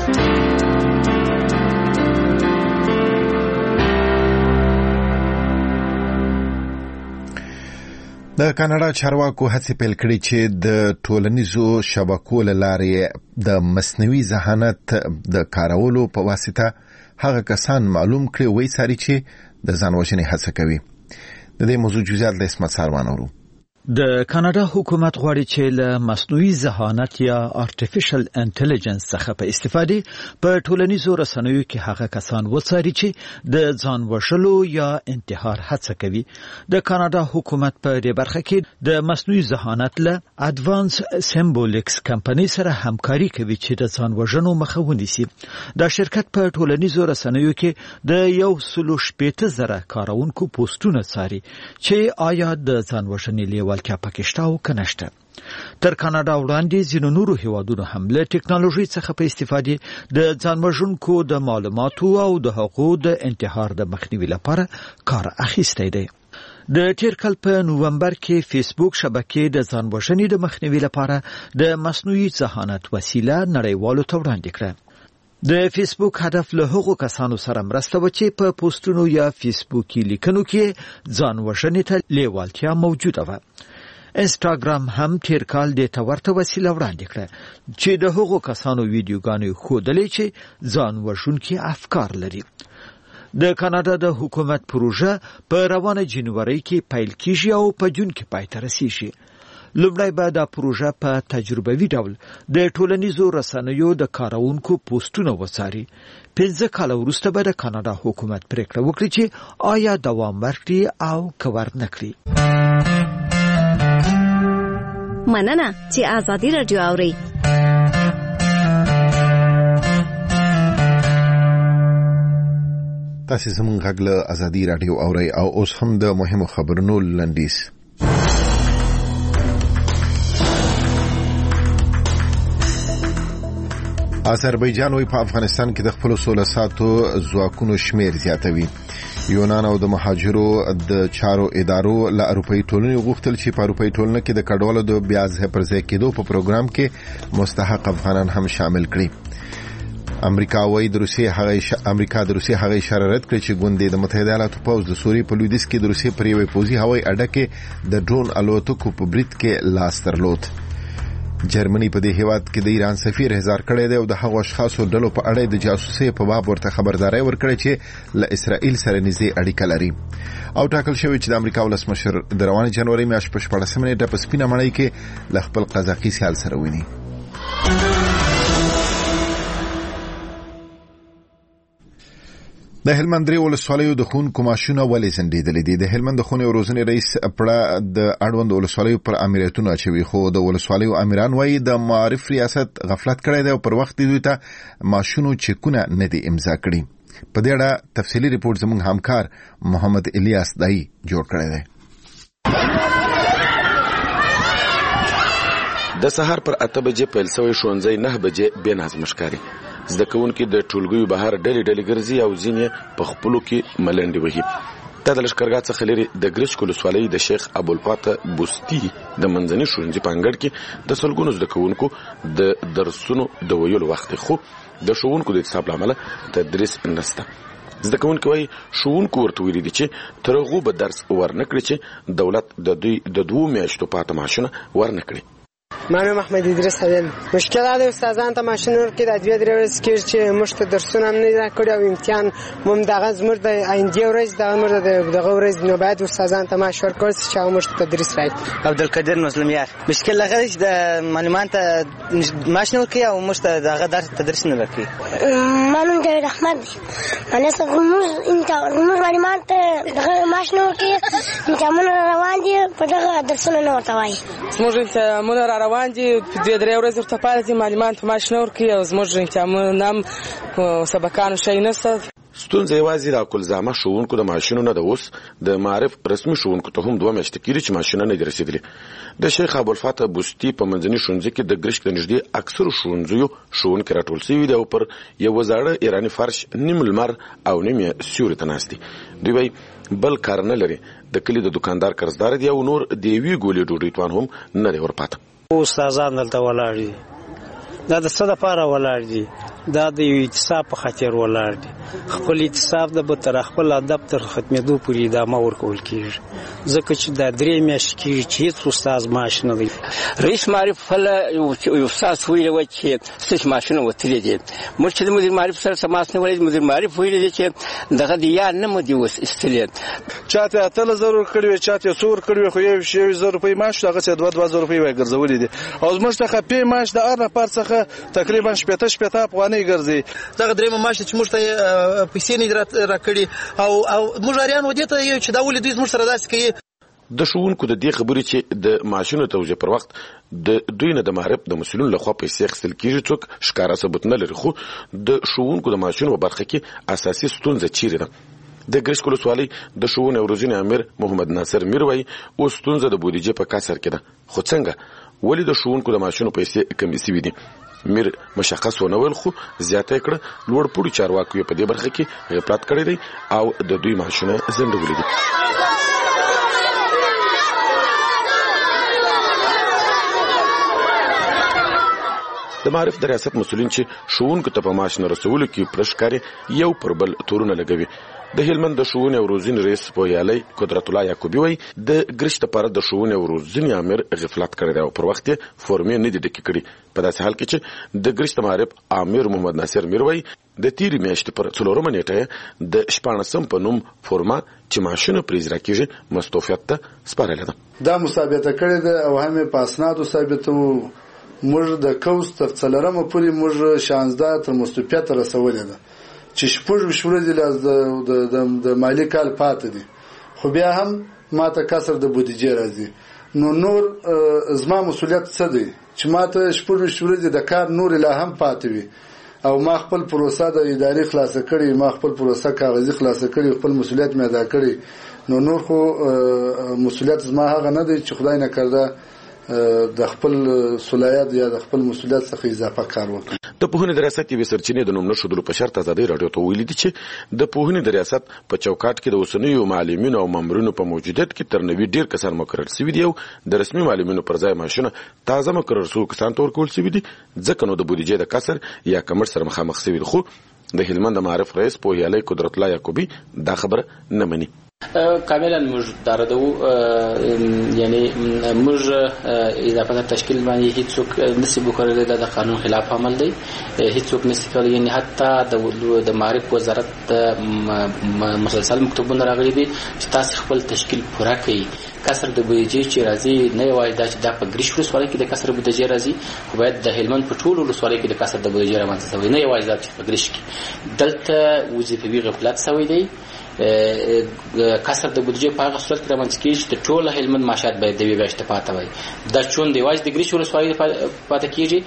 [SPEAKER 1] د کاناډا چارواکو هڅې پیل کړې چې د ټولنیزو شبکو له لارې د مصنوعي ذهانت د کارولو په واسطه هغه کسان معلوم کړي وایي ساري چې د ځان وژنې هڅه کوي. د دې موضوع جزئیات له اسمت ساروان اورو.
[SPEAKER 10] د کاناډا حکومت غواړي چې له مصنوعي ذهانت یا آرټیفیشل انټيليجنس څخه په استفادې په ټولنیزو رسنیو کې هغه کسان وڅاري چې د ځان وژلو یا انتحار هڅه کوي. د کاناډا حکومت په دې برخه کې د مصنوعي ذهانت له اډوانس سیمبولیکس کمپنی سره همکاري کوي چې د ځان وژنو مخه ونیسي. دا شرکت په ټولنیزو رسنیو کې د 180,000 کارونکو پوسټونه څاري چې آیا د ځان وژنې لیوالتیا پکې او کنهشته. تر کاناډا وړاندې ځینو نورو هیوادونو هم له ټکنالوژي څخه په استفادې د ځانوژونکو د معلوماتو او د حقوقو د انتحار د مخنیوي لپاره کار اخیستی دی. د تیر کال په نوومبر کې فیسبوک شبکې د ځانوژنې د مخنیوي لپاره د مصنوعي ذهانت وسیله نړیوالو ته وړاندې کړه.
[SPEAKER 20] د فیسبوک هدف له هغو کسانو سره مرسته و چې په پوسټونو یا فیسبوکي لیکنو کې ځان وژنې ته لیوالتیا موجوده وه. انسټاګرام هم تیر کال د ورته وسیله وړاندې کړه چې د هغو کسانو ویډیوګانې ښودلې چې ځان وژونکي افکار لري. د کاناډا د حکومت پروژه په روانه جنوري کې پیل کیږي او په جون کې پای ته رسیږي. لومړی به دا پروژه په تجربوي ډول د ټولنیزو رسنیو د کارونکو پوسټونه وڅاري. 15 کال وروسته به د کاناډا حکومت پریکړه وکړي چې آیا دوام ورکړي او که ورنکړي.
[SPEAKER 21] مننه چې آزادي رادیو اورئ.
[SPEAKER 1] تاسو زموږ غږ له آزادي رادیو اورئ او اوس هم د مهمو خبرونو لنډیز. آذربایجان وی په افغانستان کې د خپل سوله ساتو ځواکونو شمیر زیاتوي. یونان او د مهاجرو د چارو ادارو له اروپאי ټولنې غوښتل چې په اروپאי ټولنه کې د کډوالو د بیا ځای پر ځای کېدو په پروګرام کې مستحق افغانان هم شامل کړي. امریکا د روسیې هغه اشاره رد کړې چې ګوندې د متحده ایالاتو پوځ د سوریې په لویدیځ کې د روسیې پر یوې پوځي هوایي اډه کې د ډرون الوتکو په برید کې لاس درلود. جرمني په دې هیواد کې د ایران سفیر احضار کړی دی او د هغو اشخاصو ډلو په اړه د جاسوسۍ په باب ورته خبرداري ورکړې چې له اسرائیل سره نږدې اړیکه لري. او ټاکل شوی چې د امریکا ولسمشر د روانې جنوري میاشتې په 14 نیټه په سپینه مړۍ کې له خپل قزاقي سیال سره ویني. د هلمند درې ولسوالیو د ښوونکو معاشونه ولې ځنډېدلي دي؟ د هلمند د ښوونې او روزنې رئیس پړه د اړوند ولسوالیو پر امریتونو اچوي، خو د ولسوالیو امیران وایي د معارف ریاست غفلت کړی دی او پر وخت دوی ته معاشونو چکونه نه دي امضا کړي. په دې اړه تفصیلي ریپورت زموږ همکار محمد الیاس دای جوړ کړی دی.
[SPEAKER 22] د سهار پر 8 بجې پیل شوی ښوونځی 9 بجې بې نظم ښکاري. زده کوونکي د ټولګیو بهر ډلې ګرځي او ځینې په خپلو کې ملنډې وهي. دا د لښکرګاه څخه لرې د ګرشک ولسوالۍ د شیخ ابوالفاتح بوستي د منځني ښوونځي په انګړ کې د سلګونو زده کوونکو د درسونو د ویلو وخت خو د ښوونکو د اعتصاب له امله تدریس نشته. زده کوونکي وایي ښوونکو ورته ویلي دي چې تر هغو به درس ورنکړي چې دولت د دوی د 2 میاشتو پاته معاشونه ورنکړي.
[SPEAKER 23] مانو محمد ادریس حلیم. مشکل دا استادان ته ماشین ورکړي د 2-3 ورځې کې چې موږ ته درسونه هم نه راکړي او امتحان موږ دغه زموږ د آینده ورځ دغه ورځ نو باید استادان ته ماش ورکړي چې موږ ته تدریس راځي.
[SPEAKER 24] عبدالقادر مسلم یار. مشکل هغه چې د معلومات ماشین ورکړي او موږ ته دغه درس تدریس نه ورکړي.
[SPEAKER 18] مانو جاوید احمد. انا څنګه موږ معلومات دغه ماشین ورکړي امتحان روان دي په دغه درسونه نه ورته وایي.
[SPEAKER 4] موږ امتحان روان دي 2-3 ورځې ورته پاتې دي معلومات په ماشین ورکړي او زموږ امتحانونه هم سبقانو شی نشته.
[SPEAKER 22] ستونزه یوازې د کلزامه ښوونکو د ماشینو نه د اوس د معارف رسمي ښوونکو ته هم 2 میاشتې کېږي چې ماشینونه نه دي رسېدلي. د شیخ ابوالفاتح بوستي په منځني ښوونځي کې د ګرشک د نږدې اکثرو ښوونځیو ښوونکي راټول شوي دي او پر یو زاړه ایراني فرش نیم لمر او نیم سیوري ته ناست دي. دوی وایي بل کار نه لري. د کلي د دکاندار قرضدار دي او نور د یوې ګولې ډوډۍ توان هم نه دی ورپاته.
[SPEAKER 25] استادان دلته ولاړ دي. دا د څه لپاره ولاړ دي؟ دا د اعتصاب په خاطر ولاړ دي. خپل اعتصاب د به تر خپل ادب تر ختمېدو پورې ادامه ورکول کېږي ځکه چې دا 3 میاشتې کېږي چې هېڅ استاد معاش نه دی.
[SPEAKER 26] رئیس معارف فله یو استاد ویلی وه چې ستاسې معاشونه وتلي دي. موږ چې د مدیر معارف سره تماس نه ولید مدیر معارف ویلی دی چې دغه د یا نه مو دي ایستلي.
[SPEAKER 27] چاته 8000 ورکړي وي چاته 100 ورکړي وي خو 1000 روپۍ معاش هغه څه 2000 روپۍ وای ګرځولي دي او زموږ څخه پی معاش د هر نفر څخه تقریبا 70 افغانۍ ګرځي.
[SPEAKER 11] دغه درېمه معاش چې موږ ته پیسې نه راکړي او موږ اړیان ودی ته چې دا ولې دوی زموږ سره داسې کوي.
[SPEAKER 22] د ښوونکو د دې خبرې چې د معاشونو توزیع پر وخت د دوی نه د معارف د مسؤلین لخوا پیسې اخیستل کېږي څوک ښکاره ثبوت نه لري. خو د ښوونکو د معاشونو په برخه کې اساسي ستونزه چیرې ده؟ د ګرشک ولسوالۍ د ښوونې او روزنې امیر محمد ناصر میر وایي اوس ستونزه د بودیجې په کسر کې ده. خو څنګه؟ ولې د ښوونکو د معاشونو پیسې کمې شوي دي؟ میر مشخص ونه ویل خو زیاته کړه لوړ پوړي چارواکو په دې برخه کې غفلت کړی دی او د دوی معاشونه ځنډولي دي. د معارف د ریاست مسؤلین چې ښوونکو ته په معاش نه رسولو کې پرشکاري یو پر بل تورونه لګوي. د هلمند د ښوونې او روزنې رئیس پوهیالی قدرت الله یعقوبي وایي د ګرشت لپاره د ښوونې او روزنې امیر غفلت کړی دی او پر وخت یې فورمې نه دي ډکې کړي. په داسې حال کې چې د ګرشت معارف امیر محمد ناصر میر وایي د تیرې میاشتې پر 4 نیټه د 14 په نوم فورما چې معاشونه پرې اجرا کیږي مستوفیت ته سپارلې ده.
[SPEAKER 27] دا مثابته کړې ده او هم په اسنادو ثابتو. موږ د کوز تر 4 پورې موږ 16 تر مستوفیت رسولې ده چې شپږ ورځې د مالی کال پاتې دي، خو بیا هم ماته کسر د بودیجې راځي. نو نور زما مسؤلیت څه دی چې ماته شپږ ورځې د کار نور لا هم پاتې وي او ما خپل پروسه د اداري خلاصه کړي، ما خپل پروسه کاغذي خلاصه کړي، خپل مسؤلیت مې ادا کړي. نو نور خو مسؤلیت زما هغه نه دی چې خدای نه کړه د خپل صلاحیت یا د خپل مسؤلیت څخه اضافه کار وکړي.
[SPEAKER 22] د پوهنې د ریاست یوې سرچینې د نوم نشودلو په شرط ازادي راډیو ته ویلي دي چې د پوهنې د ریاست په چوکاټ کې د اوسنیو معلمینو او مامورینو په موجودیت کې تر 90 ډیر کسان مقرر شوي دي او د رسمي معلمینو پر ځای معاشونه تازه مقرر شوي کسان ته ورکول شوي دي، ځکه نو د بودیجې د کسر یا کمښت سره مخامخ شوي دي. خو د هلمند د معارف رئیس پوهیالی قدرت الله یعقوبي دا خبره نه مني.
[SPEAKER 2] کاملا موږ دارده یعنی موږ اضافه تشکیل باندې هیڅوک نسی وکړل د قانون خلاف عمل دی، هیڅوک نسی کولای. یعنی حتی د معارف وزارت مسلسل مکتوبونه راغلي دي چې تاسو خپل تشکیل پوره کړئ. کسر د بودیجې چې راځي نه یوازې دا چې دا په ګریش ولسوالۍ کې د کسر بودیجې راځي، خو باید د هلمند په ټولو ولسوالۍ کې د کسر د بودیجې رامنځته شوی، نه یوازې دا چې په ګریش کې. دلته وظیفوي غفلت شوی دی. کسر د بودیجې په هغه صورت کې رامنځته کېږي چې د ټول هلمند معاشات باید د یوې میاشتې پاته وي. دا چون د یوازې د ګریش ولسوالۍ پاته کېږي.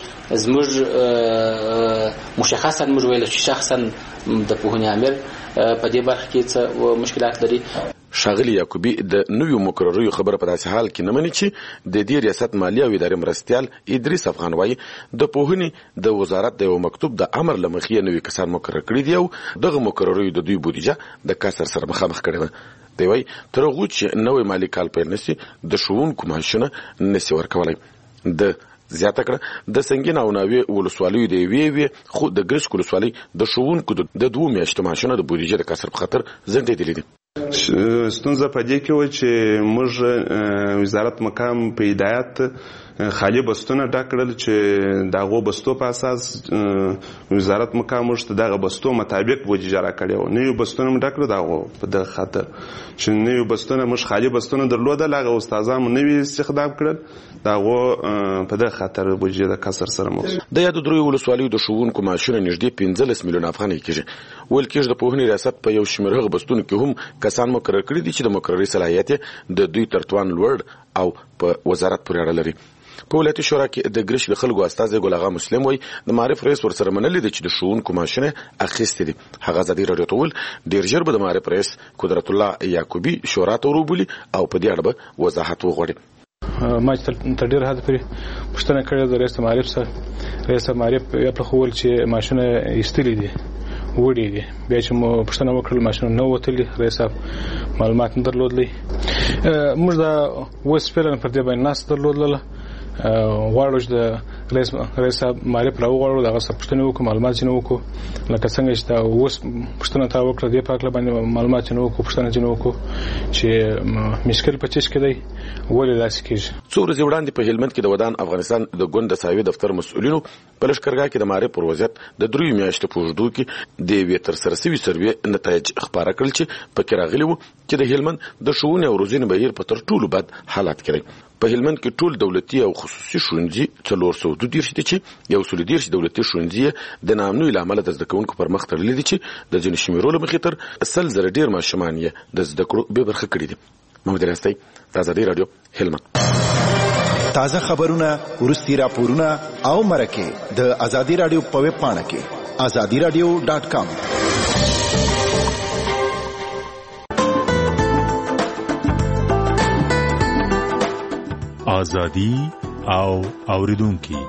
[SPEAKER 2] زموږ مشخصا موږ ویل چې شخصا د پوهنې امیر په دې برخه کې څه مشکلات لري.
[SPEAKER 22] ښاغلي یعقوبي د نویو مقرریو خبره په داسې حال کې نه مني چې د دې ریاست مالیه او ادارې مرستیال ادریس افغان وایي د پوهنې د وزارت د یو مکتوب د امر له مخې نوي کسان مقرر کړي دي او دغه مقرریو د دوی بودیجه د کسر سره مخامخ کړې ده. دی وایي تر هغو چې نوی مالي کال پیل نشي د ښوونکو معاشونه نشي ورکولی. د زیاته کړه د سنگین او ناوې ولسوالیو د یوې خو د ګرشک ولسوالۍ د ښوونکو د 2 میاشتو معاشونه د بودیجې د کسر په خطر ځنډېدلي دي.
[SPEAKER 3] ستونزه په دې کې و چې موږ وزارت مقام په هدایت خالی بستونه ډکړل چې دغه بستو په اساس وزارت مقام موږ ته دغه بستو مطابق بودیجه راکړو. نه یو بستونه ډکړو دغه په دغه خاطر چې نه یو بستونه موږ خالی بستونه درلودل، هغه استادانو نوی استخدام کړل، دغه په دغه خاطر بودیجه د کسر سره مخ.
[SPEAKER 22] د یادو درې ولسوالیو د ښوونکو معاشونه نږدې 15 میلیون افغانۍ کېږي. ویل کېږي د پوهنې ریاست په یو شمېر هغه بستونو کې هم کسان مقرر کړي دي چې د مقرري صلاحیت د دوی تر توان لوړ او په وزارت پورې اړه لري. په ولایتي شورا کې د ګرشک د خلکو استازی ګل اغا مسلم وایي د معارف رئیس ورسره منلي دي چې د ښوونکو معاشونه اخیستي دي. هغه ازادي راډیو ته ویل ډېر ژر به د معارف رئیس قدرت الله یعقوبي شورا ته وروبولي او په دې اړه به وضاحت وغواړي.
[SPEAKER 5] ما تر ډېر حد پورې پوښتنه کړې د رئیس معارف سره. رئیس معارف یې پرېښول چې معاشونه ایستلي دي، وړي دي. بیا چې مو پوښتنه وکړل معاشونه نه وتلي، رئیس صاحب معلومات نه درلودلی. موږ دا اوس فعلا پر دې باندې ناست درلودله. غواړو چې د رئیس صاحب معرف راوغواړو، دغه څه پوښتنې وکړو، معلومات یې نه وکړو. لکه څنګه چې دا اوس پوښتنه تا وکړه دې په هکله باندې معلومات یې نه وکړو، پوښتنه یې نه وکړو چې مشکل په څه کې دی، ولې داسې کېږي.
[SPEAKER 22] څو ورځې وړاندې په هلمند کې د ودان افغانستان د ګوند د ساوي دفتر مسؤلینو په لښکرګاه کې د معرف پر وضعیت د 3 میاشتو په اوږدو کې د یوې ترسره شوي سروې نتایج خپاره کړل چې پکې راغلي وو چې د هلمند د ښوونې او روزنې بهیر په تر ټولو بد حالات کې دی. په هلمند کې ټول دولتي او خصوصي ښوونځي 432 دي چې 130 دولتي ښوونځي د ناامنۍ له امله د زده کوونکو پر مخ تړلي دي چې د ځینو شمیرو له مخې تر 100,000 ډېر ماشومان یې د زده کړو بې برخه کړي دي. محمد ریاستی، ازادي راډیو، هلمند.
[SPEAKER 1] تازه خبرونه، ورستي راپورونه او مرکه د ازادي راډیو په ویب پاڼه کې azadiradio.com.
[SPEAKER 6] ازادي او اوریدونکي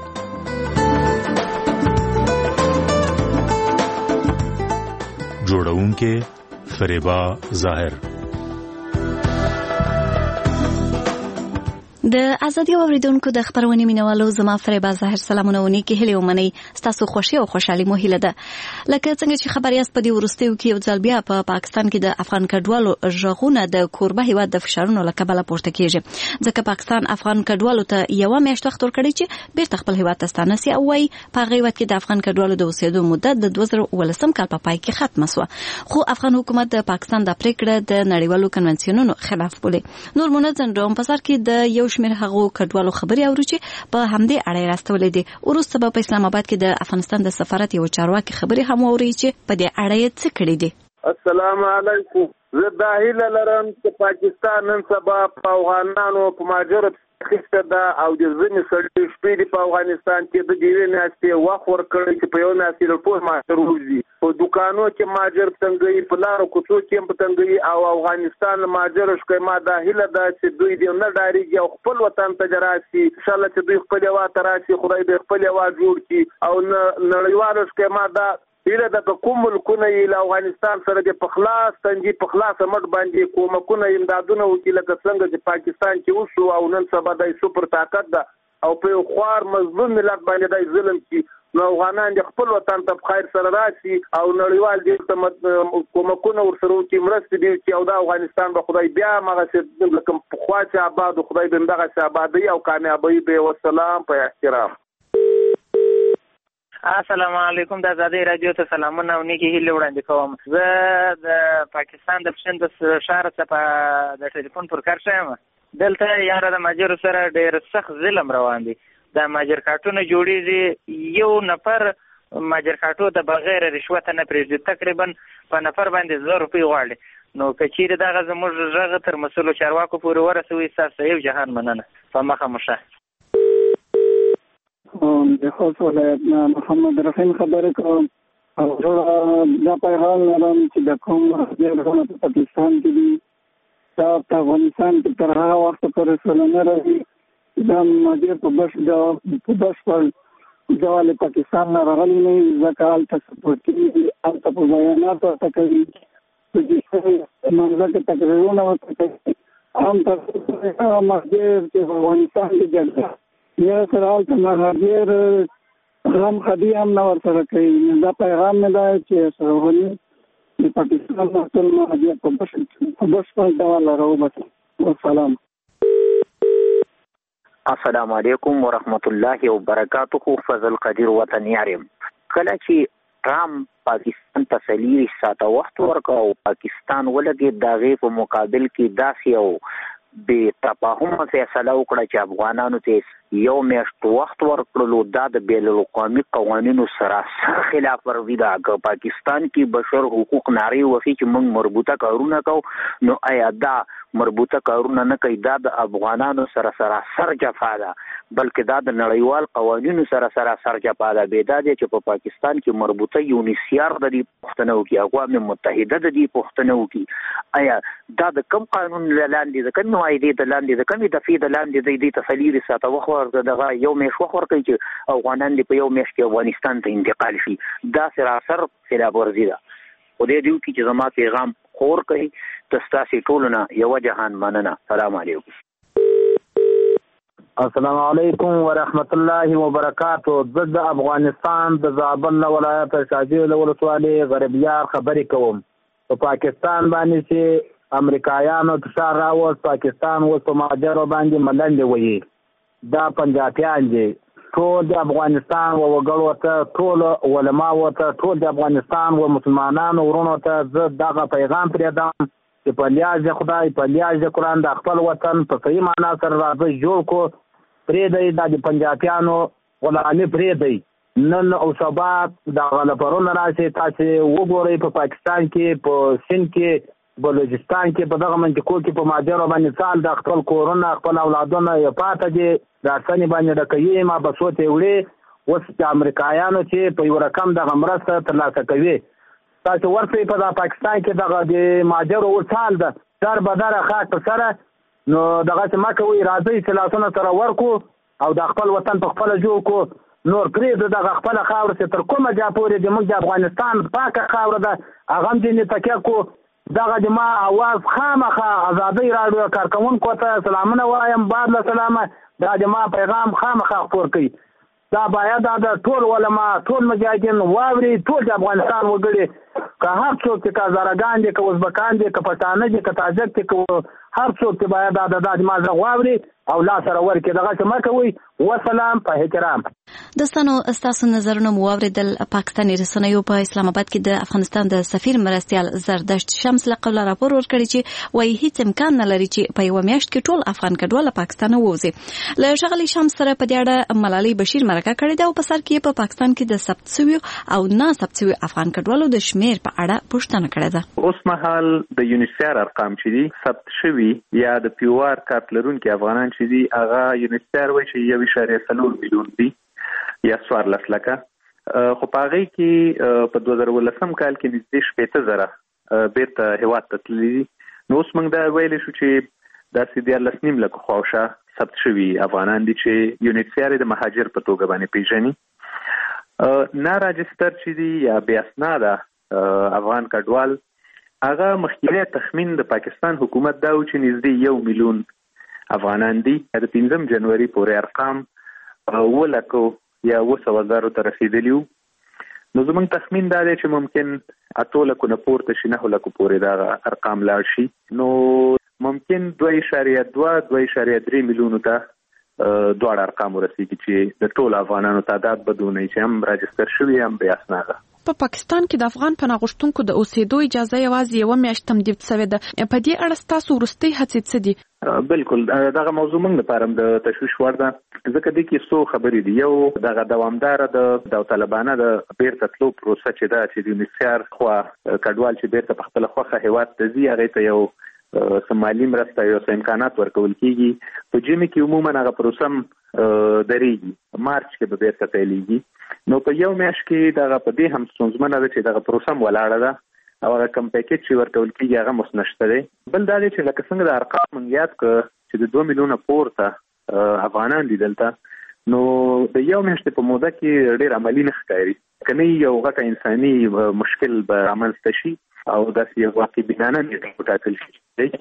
[SPEAKER 6] جوړونکي فریبا ظاهر.
[SPEAKER 21] د ازادي اوریدونکو د خبرونې مینوالو زما فریبا ظاهر سلامونه ونی کې هلي ومني تاسو خوشي او خوشحالي مو هیله ده لکه څنګه چې خبر یاست په دې ورستیو کې یو ځل بیا په پاکستان کې د افغان کډوالو ژغونه د کوربه هیواد د فشارونو له کبله پورته کیږي ځکه پاکستان افغان کډوالو ته یو میاشت وخت ورکړی چې بیرته خپل هیواد ته ستانه سي او وايي په هیواد کې د افغان کډوالو د اوسېدو مدت د 2019 کال په پای کې ختمه شوه خو افغان حکومت د پاکستان د پریکړه د نړیوالو کنونسیونونو خلاف بولي نور منځن روم بازار کې د یو شمېر هغو کډوالو خبري اورو چې په همدې اړه راستولې دي وروسته په اسلام آباد کې د افغانستان د سفارت یو چارواکي خبري هم اوري چې په دې اړه یې څه کړی دي.
[SPEAKER 7] السلام علیکم. زه د هیله لرم چې پاکستان نن سبا په افغانانو په ماجرا خسته ده او د ځینې سړي شپې په افغانستان کې د دیوې ناستې وخت ورکړی چې په یو ناستې له ټول ماجر وځي په دکانو کې ماجر تنګي په لارو کوڅو کې په تنګي او افغانستان ماجر شکایما د هیله ده چې دوی دې نه ډاریږي او خپل وطن ته جراسي ان شاء الله چې دوی خپل وطن راشي خدای دې خپل وطن جوړ کړي او نړیوال شکایما ده هیله د کوم ملکونه له افغانستان سره د پخلاص تنجي پخلاص مټ باندې کومکونه امدادونه وکړي لکه څنګه چې پاکستان کې وشو او نن سبا د سپر طاقت ده او په خوار مظلوم ملت باندې د ظلم کې نو افغانان د خپل وطن ته خیر سره راشي او نړیوال دې کومکونه ورسره وکړي مرستې دي چې او د افغانستان به خدای بیا مغه چې لکه په خواچ آباد خدای به دغه آبادی او کامیابی به والسلام په احترام.
[SPEAKER 8] السلام علیکم د آزادۍ رادیو ته سلامونه او نیکی هیله وړاندې کوم. زه د پاکستان د پښین د شهر څخه د ټلیفون پر کار شوم. دلته یاره د ماجر سره ډېر سخت ظلم روان دي. د ماجر کارتونه جوړیږي یو نفر ماجر کارتو ته بغیر رشوت نه پریږدي تقریبا په نفر باندې 1000 روپۍ غواړي نو کچیر دغه زموږ ژغه تر مسولو چارواکو پورې ورسوي تاسو یو جهان مننه په مخه مشه.
[SPEAKER 12] د خوست ولایت نه محمد رحیم خبرې کوم او دا پیغام لرم چې د کوم راځي په پاکستان کې دي دا په افغانستان کې تر هغه وخت پورې سلنه راځي دا ماجر په بشپړ ډول پاکستان نه راغلي نه ځکه هلته سپورټ کېږي هلته په بیاناتو ورته کوي په دې منځ کې تقریرونه ورته کوي هلته ماجر چې په افغانستان کې جګړه یا سره حالت مهاجر غم خدي هم نه ورسره کوي دا پیغام نه دی چې سرغني د پاکستان ټول مهاجر په بشپړ ډول راوباسي. والسلام.
[SPEAKER 13] السلام علیکم ورحمت الله وبرکاته. فضل قدیر وطن یارم. کله چې ټرامپ پاکستان ته 4 ساعته وخت ورکړ او پاکستان ولګي دغه په مقابل کې داسې او به تفاهم فیصله وکړه چې افغانانو ته یو میاشت وخت ورکړلو دا د بین الاقوامي قوانینو سره خلاف ورزي ده. که پاکستان کې بشر حقوق ناری وفي چې موږ مربوطه کارونه کوو نو آیا دا مربوطه کارونه نه کوي دا د افغانانو سره سر جفا ده بلکې دا د نړیوال قوانینو سره سر جفا ده. به دا چې په پاکستان کې مربوطه یونیسیار د دې پښتنو کې اقوام متحده د دې پښتنو کې آیا دا د کوم قانون لاندې د کوم نوعیدې د لاندې د کومې دفعې د لاندې د دې تفصیلي ساته وخت دغه یو میاشت وخت ورکړي چې افغانان دې په یو میاشت کې افغانستان ته انتقال شي دا سراسر خلاف ورزي ده. خو دې دیو کې چې زما پیغام خور کوي تاسو ټول نه یو جهان مننه. السلام علیکم.
[SPEAKER 14] السلام علیکم ورحمت الله وبرکاتہ. د افغانستان د زابل ولایت شاجوی ولسوالۍ غربیار خبرې کوم. په پاکستان باندې چې امریکایانو فشار راوړ پاکستان اوس په ماجرو باندې ملنډې وهي. دا پنجابیان دي ټول د افغانستان و وګړو ته ټول علما ته ټول د افغانستان و مسلمانانو ورونو ته زه دغه پیغام پرېږدم چې په لیاز خدای په لیاز قرآن د خپل وطن په صحیح معنا سره راځي جوړ کو پرېږدئ د پنجابیانو غلامي پرېږدئ نن او سبا د غلپرونه راشي تاسو وګورئ په پاکستان کې په سند کې بلوچستان کې په دغه منطقو کې په ماجرو باندې سال د خپل کورونه خپل اولادونه یې پاته دي راسنې باندې ډکوي ما بسوت یې وړي اوس د امریکایانو چې په یو رقم دغه مرسته ترلاسه کوي تاسو ورته په پاکستان کې دغه د ماجرو ورسال ده در بدر خاک په سره نو دغه چې ما کوي راځي چې لاسونه سره ورکو او د خپل وطن په خپل جوړ کو نور پرې دغه خپل خاور چې تر کومه جا پورې د موږ د افغانستان پاکه خاور ده هغه دې نه تکیه کو دغه د ما اواز خامخا ازادي راډیو کارکونکو ته سلامونه وایم. بعد له سلامه دا د ما پیغام خامخا خپور کړي. دا باید دا ټول علما ټول مجاهدین واوري، ټول د افغانستان وګړي، که هر څوک چې کازارګان دي، که ازبکان دي، که پښتانه دي، که تاجک دي، که هر څوک چې باید دا د ما زغ واوري او لا سره ورکړي. دغه څه مه کوئ. وسلام، په احترام.
[SPEAKER 21] دوستانو ستاسو نظرونه مو واوریدل. پاکستاني رسنیو په اسلام آباد کې د افغانستان د سفیر مرستیال زردشت شمس له قبل راپور ورکړی چې وايي هیڅ امکان نه لري چې په یو میاشت کې ټول افغان کډوال پاکستان ووځي. له ښاغلي شمس سره په دې اړه ملالۍ بشیر مرکه کړې ده او په سر کې په پاکستان کې د ثبت شویو او نه ثبت شویو افغان کډوالو د شمیر په اړه پوښتنه کړې ده.
[SPEAKER 9] اوس مهال د یونیسیار ارقام چې دي ثبت شوي یا د پیوار کارت لرونکي افغانان چې دي هغه یونیسیار وایي چې 1.4 میلیون دي یا 14 لکه، خو په هغې کې په 2019 کال کې نږدې 80,000 بیرته هېواد ته تللي دي. نو اوس موږ دا ویلی شو چې داسې 14.5 لکه خواوشا ثبت شوي افغانان دي چې یونیسیار د مهاجر په توګه باندې پیژني. نه راجستر چې دي یا بې اسناده افغان کډوال، هغه مخکینی تخمین د پاکستان حکومت دا و چې نږدې 1 میلیون افغانان دي. د 5 جنوري پورې ارقام 1 لکه یا 200,000 ته رسیدلی وو. نو زموږ تخمین دا دی چې ممکن 8 لکو نه پورته شي، 9 لکو پورې دا ارقام لاړ شي. نو ممکن 2.2-2.3 میلیونو ته دواړه ارقام ورسیږي چې د ټول افغانانو تعداد بدونه چې هم راجستر شوي هم بې اسناده.
[SPEAKER 10] په پاکستان کې د افغان پناه غوښتونکو د اوسېدو اجازه یوازې 1 میاشت تمدید شوې ده. په دې اړه ستاسو وروستۍ هڅې څه دي؟
[SPEAKER 9] بالکل دغه موضوع موږ لپاره د تشویش وړ ده، ځکه دې کې څو خبرې دي. یو دغه دوامداره د داوطلبانه د بیرته تلو پروسه چې ده چې د یونیسیار خوا کډوال چې بیرته په خپله خوښه هېواد ته ځي هغې ته یو مالي مرسته یو څه امکانات ورکول کېږي. په ژمي کې عموما هغه پروسه هم درېږي، مارچ کې به بیرته پیلېږي. نو په یو میاشت کې دغه په دې هم ستونزمنه ده چې دغه پروسه هم ولاړه ده او هغه کم پیکیج چې ورکول کېږي هغه هم نشته دی. بل دا دی چې لکه څنګه د ارقام موږ یاد کړه چې د 2 میلیونه پورته افغانان دي دلته، نو د یو میاشتې په موده کې ډېر عملي نه ښکاري. که نه یو غټه انساني مشکل به رامنځته شي او داسې یو واقع بینانه نیټه وټاکل شي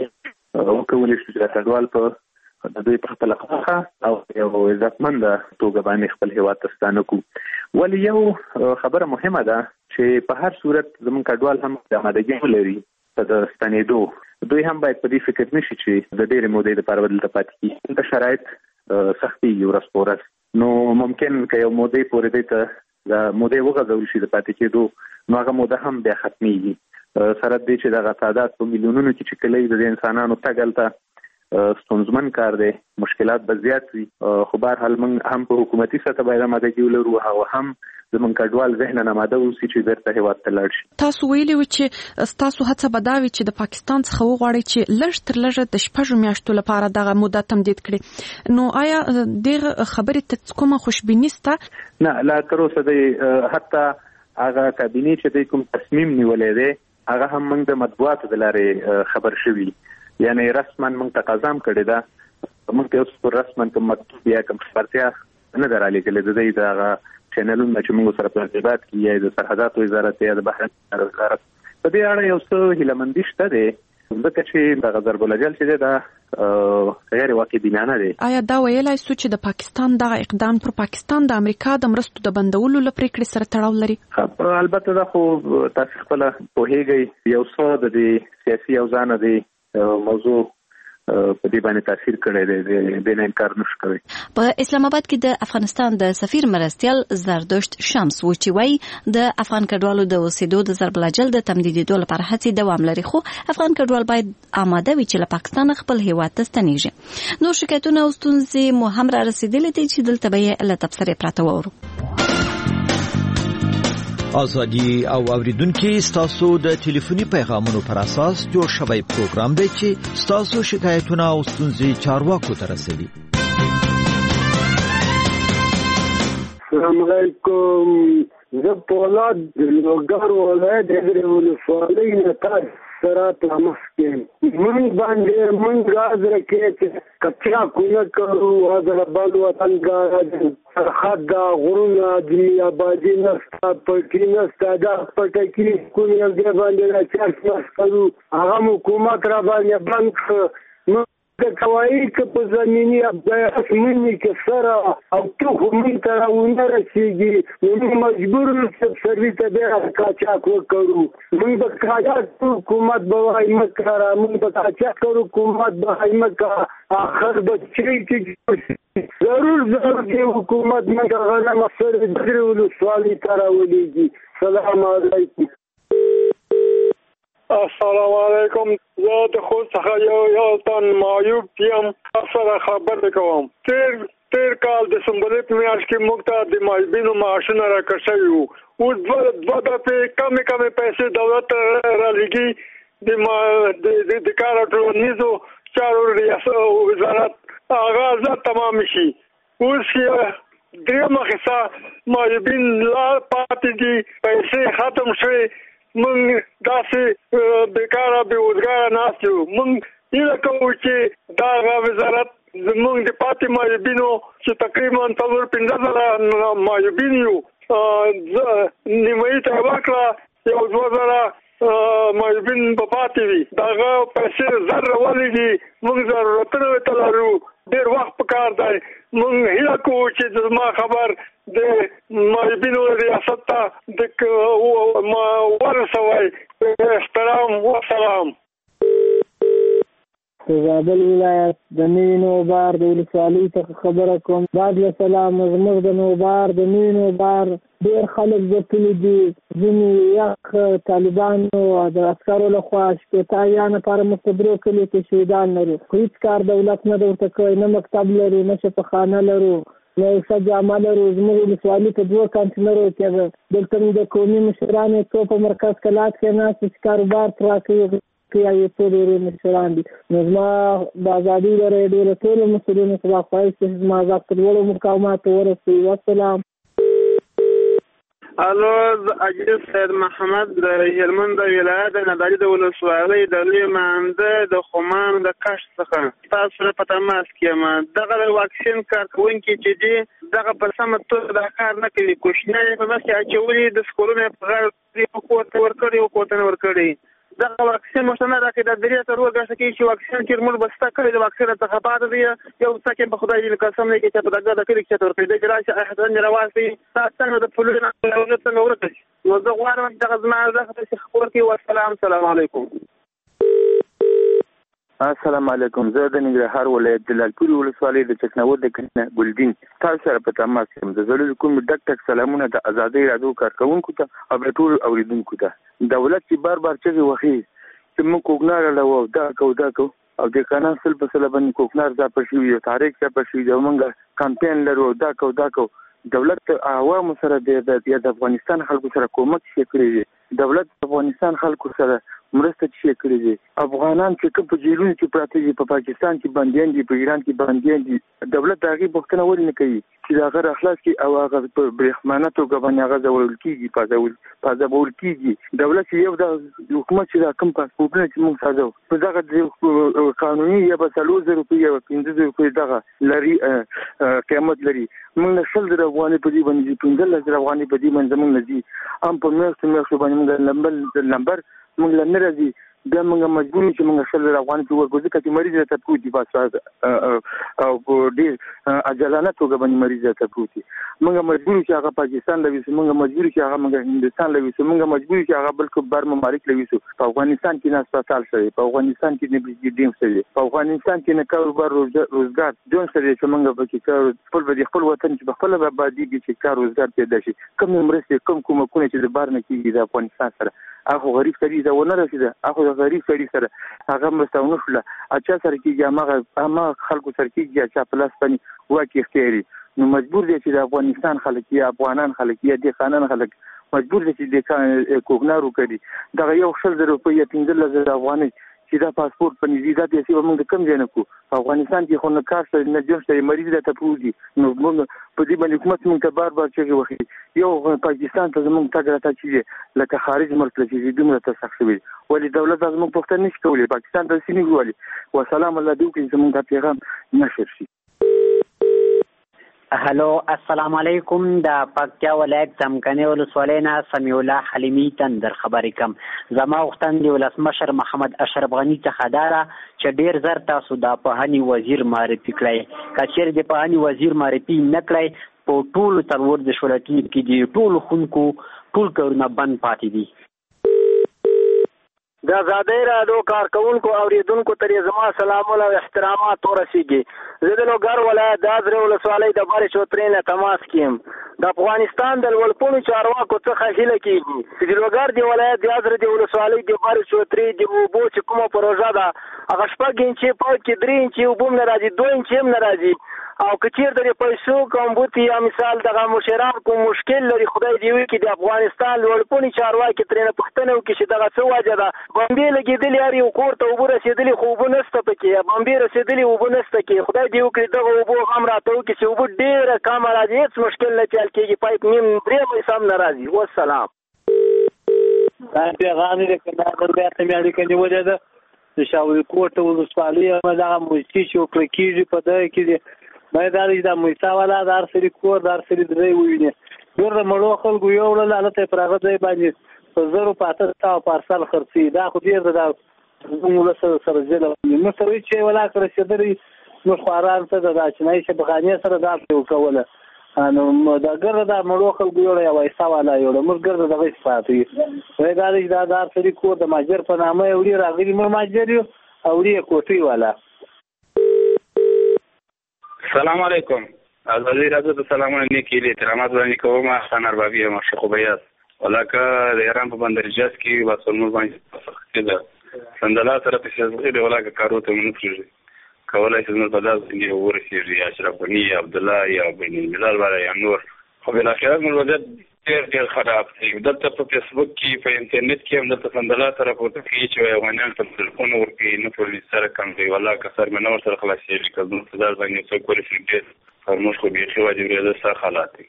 [SPEAKER 9] وکولی شو چې د کډوال په د دوی په خپله خوښه او یو عزتمنده توګه باندې خپل هېواد ته ستانه کړو. ولې یو خبره مهمه ده چې په هر صورت زموږ کډوال هم د آمادګي ولري په د ستنېدو. دوی هم باید په دې فکر نه شي چې د ډېرې مودې دپاره به دلته پاتې کېږي. دلته شرایط سختېږي ورځ په ورځ. نو ممکن که یو مودې پورې دی ته د مودې وغځول شي د پاتې کېدو، نو هغه موده هم بیا ختمېږي. سره دې چې دغه تعداد په میلیونونو کې چې کله د انسانانو تګ هلته ستونزمن کار دی، مشکلات به زیات وي. خو بهرحال موږ هم په حکومتي سطح باید آمادګي ولرو او هم زموږ کډوال ذهناً آماده اوسي چې بیرته هېواد ته لاړ شي.
[SPEAKER 10] تاسو ویلي وو چې ستاسو هڅه به دا وي چې د پاکستان څخه وغواړئ چې لږ تر لږه د 6 میاشتو لپاره دغه موده تمدید کړي. نو آیا دغه خبرې ته کومه خوشبیني شته؟
[SPEAKER 9] نه، لا تر اوسه دی حتی هغه کابینې چې دی کوم تصمیم نیولی دی هغه هم موږ د مطبوعاتو د لارې خبر شوي، یعنی رسما موږ تقاضا هم کړې ده. موږ ته اوس رسما کوم مکتوب یا کوم خبرتیا نه ده رالیږلې د دوی د هغه چینلونه چې موږ سره په ارتباط کې یا د سرحداتو وزارت یا د بهرنیو وزارت په دې اړه یو څه هیلهمندي شته دی، ځکه چې دغه ضرب الاجل چې دی دا غیر واقع بینانه دی.
[SPEAKER 10] آیا دا ویلای سو چې د پاکستان دغه اقدام پر پاکستان د امریکا د مرستو د بندولو له پریکړې سره تړاو لري؟
[SPEAKER 9] البته دا خو تاسو خپل پوهیږئ یو څه د دې سیاسي اوزانه دی موضوع په دې باندې تاثیر کړی دی، نه انکار نشو کوي.
[SPEAKER 21] په اسلام آباد کې د افغانستان د سفیر مرستیال زردشت شمس و چې وایي د افغان کډوالو د اوسېدو د ضرب الاجل د تمدیدېدو لپاره هڅې دوام لري، خو افغان کډوال باید آماده وي چې له پاکستان خپل هېواد ته ستنېږي. نور شکایتونه او ستونزې مو هم را رسېدلې دي چې دلته به یې له تبصرې پرته واورو.
[SPEAKER 15] ازادي او اوریدونکو ستاسو د ټلیفوني پیغامونو پر اساس جوړ شوی پروګرام دی چې ستاسو شکایتونه او ستونزې چارواکو ته رسوي.
[SPEAKER 16] السلام علیکم، زه پولاد د لوګر ولایت د ولسوالۍ نه تاسو سره تماس کې موږ باندې موږ غاز راکې کچا کوونه کړو حیدرآباد وطن کا سرحد دا غرونه دی آبادی نستا پټی نستا دا پټکی کوم یو دی باندې راچارج کړو هغه حکومت را باندې بند د کوي که په زمینی ابداعات منی کې سره او تو همین تر ونه رسیږي نو مجبور یو سروي ته بیا کاچاک وکړو موږ د کاچاک حکومت به مکرا موږ د کاچاک حکومت به مکرا اخر بچی کې ضرور دی حکومت موږ غواړو مسر درولو سوالي تر ولېږي سلام علیکم.
[SPEAKER 4] السلام علیکم. زه د خود څخه یو تن معیوب یم سره خبرې کوم. تیر کال د سنبلې په میاشت کې موږ ته د معیوبینو معاشونه راکړل شوي وو. اوس دوه دفعې کمې پیسې دولت رالیږي د کار او ټولنیزو چارو وزارت آغاز تمام شي. اوس درېیمه حصه معیوبین لا پاتې دي، پیسې ختم شوي. موږ داسې بیکاره بېوزګاره ناست یو. موږ هیله کوو چې دغه وزارت زموږ د پاتې معیوبینو چې تقریبا 4-5,000 معیوبین یو نیمایي ته ورکړه، یو 2,000 معیوبین به پاتې وي. دغه پیسې زر ولېږي. موږ ضرورتونه ورته لرو، ډېر وخت پکار دی. موږ هیله کوو چې زما خبر د معیوبینو ریاست ته ورسوئ. احترام والسلام.
[SPEAKER 17] د زابل ولایت د نوي نوبار د ولسوالۍ څخه خبره کوم. بعد له سلام زموږ د نوبار د نوي نوبار ډېر خلک ځپلي دي. ځینې یخ طالبانو د عسکرو لخوا شپېته نفره مستبرو کلیو کې شهیدان لرو، خو هېڅ کار دولت نه ده ورته کړی. نه مکتب لرو، نه شفاخانه لرو، نه یو ښه جامه لرو. زموږ ولسوالي په 2 کانتینرو کې دلته د قومي مشرانو څو په مرکز کلات کې ناست چې کاروبار ترا کوي یا یو څو ډېرې مشران دي. نو زما د ازادۍ لرې ډېره ټولو مسؤلینو څخه خواهش چې زما غږ تر لوړو مقاماتو ورسوي. والسلام.
[SPEAKER 18] الو، عزیز سید محمد د هلمند ولایت د نادعلي د ولسوالۍ د لوی مانده د خمان د کشت څخه تاسو سره په تماس کې یم. دغه د واکسین کارکوونکي چې دي دغه په سمه توګه دا کار نه کوي. کوشنیان په مخ کې اچولي، د سکولونو په غاړه ورکړي او کوټنه ورکړي. دغه واکسین مشتنه راکړي د درې تر ورګه کې چې واکسین چې موږ بسته کړی د واکسین څخه پاتې دی. یو څه په خدای دې قسم نه کې چې په دغه د کلی کې ورکړي د جراحي احسان رواسي تاسو د فلورنا له څنګه ورکړي. نو زه غواړم دغه زما زخه چې خبر کې. والسلام. السلام علیکم.
[SPEAKER 19] السلام علیکم. زه د ننګرهار ولایت د لالپورې ولسوالۍ د چکناود د کنه ګلدین تاسو سره په تماس یم. د زړه کوم ډک سلامونه د ازادۍ رادیو کارکونکو ته او ټول اوریدونکو ته. دولت چې بار چغې وهي چې موږ کوګنار له دا کو او د قانون سل په سل باندې کوګنار ځا پښې یو تاریخ څخه پښې د موږ کمپاین لرو. دا کو دولت عوام سره د افغانستان خلکو سره کومک شي کړی. دولت افغانستان خلکو سره مرسته شي کړی دي. افغانان چې کوم په جیلونو کې پراته دي، په پاکستان کې بنديان دي، په ایران کې بنديان دي، دولت هغه بوختنه ولې نه کوي چې دا غیر اخلاص کې او هغه په برېښمانه توګه باندې هغه ځول کیږي پازول کیږي. دولت یو د حکومت چې دا کوم پاسپورټونه چې موږ ساده په دغه قانوني یا به 3,000 روپۍ یا 5,000 روپۍ دغه لري قیمت لري. موږ له 100,000 افغانۍ په دې باندې 15,000 افغانۍ په دې باندې موږ نه دي هم په میاشتو باندې موږ نمبر موږ لنه راځي. بیا موږ مجبور یو چې موږ 100,000 افغانۍ ورکړو ځکه چې مریض ته پروت دي بس او په ډېر عجلانه توګه باندې مریض ته پروت دي. موږ مجبور یو چې هغه پاکستان لوي، موږ مجبور یو چې هغه موږ هندستان لوي، موږ مجبور یو چې هغه بل کوم ممالک لوي. په افغانستان کې نه هسپتال شوی، په افغانستان کې نه بجلی شوی، په افغانستان کې نه کاروبار روزګار جون سره چې موږ په کې خپل وطن چې خپل آبادی کې چې کار روزګار پیدا شي. کوم مرسته کوم کومکونه چې د بار نه کیږي د افغانستان سره هغه غریب سړي دا ونه رسیده. هغه غریب سړي سره هغه مرستونه شول اچھا سره کېږي هغه خلکو سره کېږي چې په لاس باندې واکې اختیاري. نو مجبور دي چې د افغانستان خلک یا افغانان خلک یا د خانان خلک مجبور دي چې د کوګنارو کړي دغه یو 100,000 روپۍ یا 15,000 افغانۍ چې دا پاسپورت په نږدې دا پیسې به موږ کم ځای نه کړو. په افغانستان کې خو نه کار شته نه جون شته مریض راته پروت دي. نو موږ په دې باندې حکومت موږ ته بار بار چغې وهي یو پاکستان ته زموږ تګ راتګ چې لکه خارج ملک ته چې دومره ته سخت شوي ولې دولت زموږ پوښتنه نشي کولی پاکستان ته سینې ګولي وسلام الله دې وکړي زموږ دا پیغام نشر شي.
[SPEAKER 11] هلو السلام علیکم. د پکتیا ولایت څمکني ولسوالۍ نه سمیع الله حلیمي تندر خبرې کوم. زما غوښتنه د ولسمشر محمد اشرف غني څخه دا ده چې ډېر زر تاسو د پوهنې وزیر معرفي کړئ. که چېرې د پوهنې وزیر معرفي نه کړئ په ټولو 14 ولایتونو کې د ټولو ښوونکو ټول کارونه بند پاتې دي.
[SPEAKER 14] د آزادۍ راډیو کارکونکو اوریدونکو ته زما سلامونه او احترامات ورسیږي. زه د لوګر ولایت د ازرې ولسوالۍ د بارې چوترې نه تماس کیم. د افغانستان د لوړپوړو چارواکو څخه هیله کیږي چې د لوګر د ولایت د ازرې د ولسوالۍ د بارې چوترې د اوبو چې کومه پروژه ده هغه 6 انچې پاک کې 3 انچې اوبه هم نه راځي 2 انچې هم نه راځي. او که چېرته د پیسو کوم بوتي یا مثال دغه مشران کوم مشکل لري خدای دې وکړي د افغانستان لوړپوړي چارواکي ترېنه پوښتنه وکړي چې دغه څه وجه ده. بمبې لګېدلې هر یو کور ته اوبه رسېدلې خو اوبه نشته پکې بمبې رسېدلې اوبه نشته کې خدای دې وکړي دغه اوبو هم راته وکړي چې اوبه ډېره کمه راځي هېڅ مشکل نه چل کېږي پایپ نیم 3 پیسه هم نه راځي. والسلام.
[SPEAKER 20] دا پیغام دې کندهار بیا ته مې اړیکه نیولې ده د شاوې کوټ ولسوالۍ دغه موسیقي چې وکړل کېږي په دغه کې باید دا موسیقا والا د هر سړي کور د هر سړي درې وویني ډېر د مړو خلکو یوړل هلته یې پر هغه ځای باندې په 1000 پارسل خرڅوي. دا خو ډېر د زموږ ولس سره ظلم دی. موږ سره چې ولاک رسېدلی موږ خواران ته د چینایي شبخانې سره دا پرې وکوله نو دا ګرده دا مړو خلکو یوړه یا وایسا والا یوړه موږ ګرده دغه صفات وي دا دی دا د هر سړي کور د ماجر په نامه یې وړي راغلي موږ ماجر یو او وړي یې کوټۍ والا.
[SPEAKER 23] السلام علیکم. ازادي راډیو ته سلامونه نیک احترامات وړاندې کوم. خان اربابي یم شیخ بیاض ولکه د ایران په بندر جاز کې واسمو باندې څه سندلا سره په شزغې دی ولکه کارو ته مونږ کړی کولای شي نو په داسې کې ورسېږي اشرف غني عبد الله یا بن الملل ولا یا نور خو بل اخر موږ وجد ډېر خراب دی. دلته په فیسبوک کې په انټرنیټ کې هم د سندلا سره په تفصیل چې افغانان په ټلیفون ورکې نه پولیس سره کم دی ولکه سر مې نور سره خلاصېږي کله نو صدر باندې څو کولی شي فرموش خو به واجب دی سره حالات.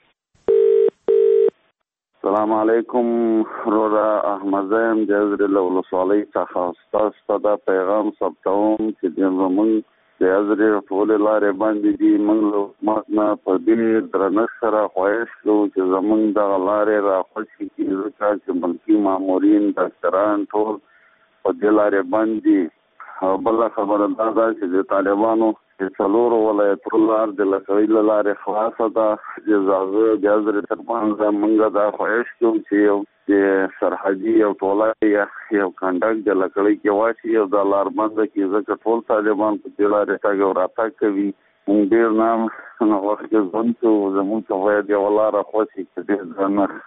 [SPEAKER 24] السلام علیکم. رورا احمد زم د ازرې ولسوالۍ څخه تاسو ته پیغام ثبتوم چې زموږ د ازرې ټول لارې باندې دي موږ له حکومت نه په دې درنښت سره خواهش کوو چې زموږ دغه لارې راخوشي کړي ځکه چې ملکي مامورین ډاکټران ټول په دې لارې باندې او بله خبره دا ده چې د طالبانو د 4 ولایتونو لار د لکوي له لارې خلاصه ده چې هغه د ازرې تر منځه موږ دا خواهش کوو چې یو د سرحدي یو ټوله یو کنډک د لکړۍ کې واشي او د لار بنده کې ځکه ټول طالبان په دې لارې تګ او راتګ کوي موږ ډېر نه وخت کې ژوند کوو زموږ ته باید یوه لاره خوشي کړي درنښت.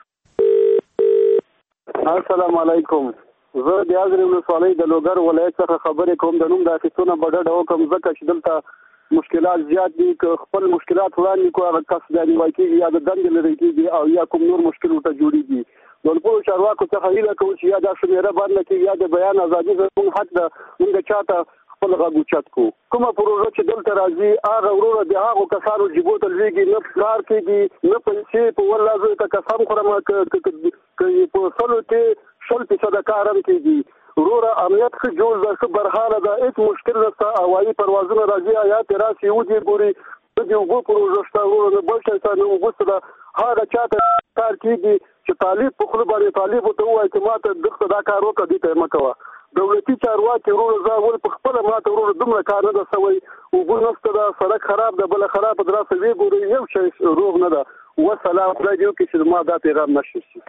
[SPEAKER 25] السلام علیکم. زه د ازرې ولسوالۍ د لوګر ولایت څخه خبرې کوم. د نوم د اخیستونه په ډډه وکړم ځکه چې دلته مشکلات زیات دي که خپل مشکلات وړاندې کړو هغه کس د نیوای کېږي یا د دندې لرې کېږي او یا کوم نور مشکل ورته جوړېږي. د ټولو چارواکو څخه هیله کوو چې یا دا شمیره بنده کړي یا د بیان ازادي زموږ حق ده موږ چاته خپل غږ اوچت کړو. کومه پروژه چې دلته راځي هغه وروره د هغو کسانو جیبو ته لوېږي نه کار کېږي نه پیسې په ولله زه ته قسم خورم که په 100 کې 100% کار هم کېږي. وروره امنیت ښه جوړ ده ښه برحاله ده هېڅ مشکل نشته. هوایي پروازونه راځي حیات یې راسي ودې ګوري د اوبو پروژه شته وروره بل شی سره اوبه څه ده هغه چاته کار کېږي چې طالب په خوله باندې طالب ورته ووایي چې ما ته دلته دا کار وکړه دې ته یې مه کوه. دولتي چارواکي وروره زه ول په خپله ما ته وروره دومره کار نه ده سوی اوبه نشته ده سړک خراب ده بله خرابه ده راسه ویې ګورئ یو شی روغ نه ده. وسلام. خدای دې وکړي چې ما دا پیغام نشر شي.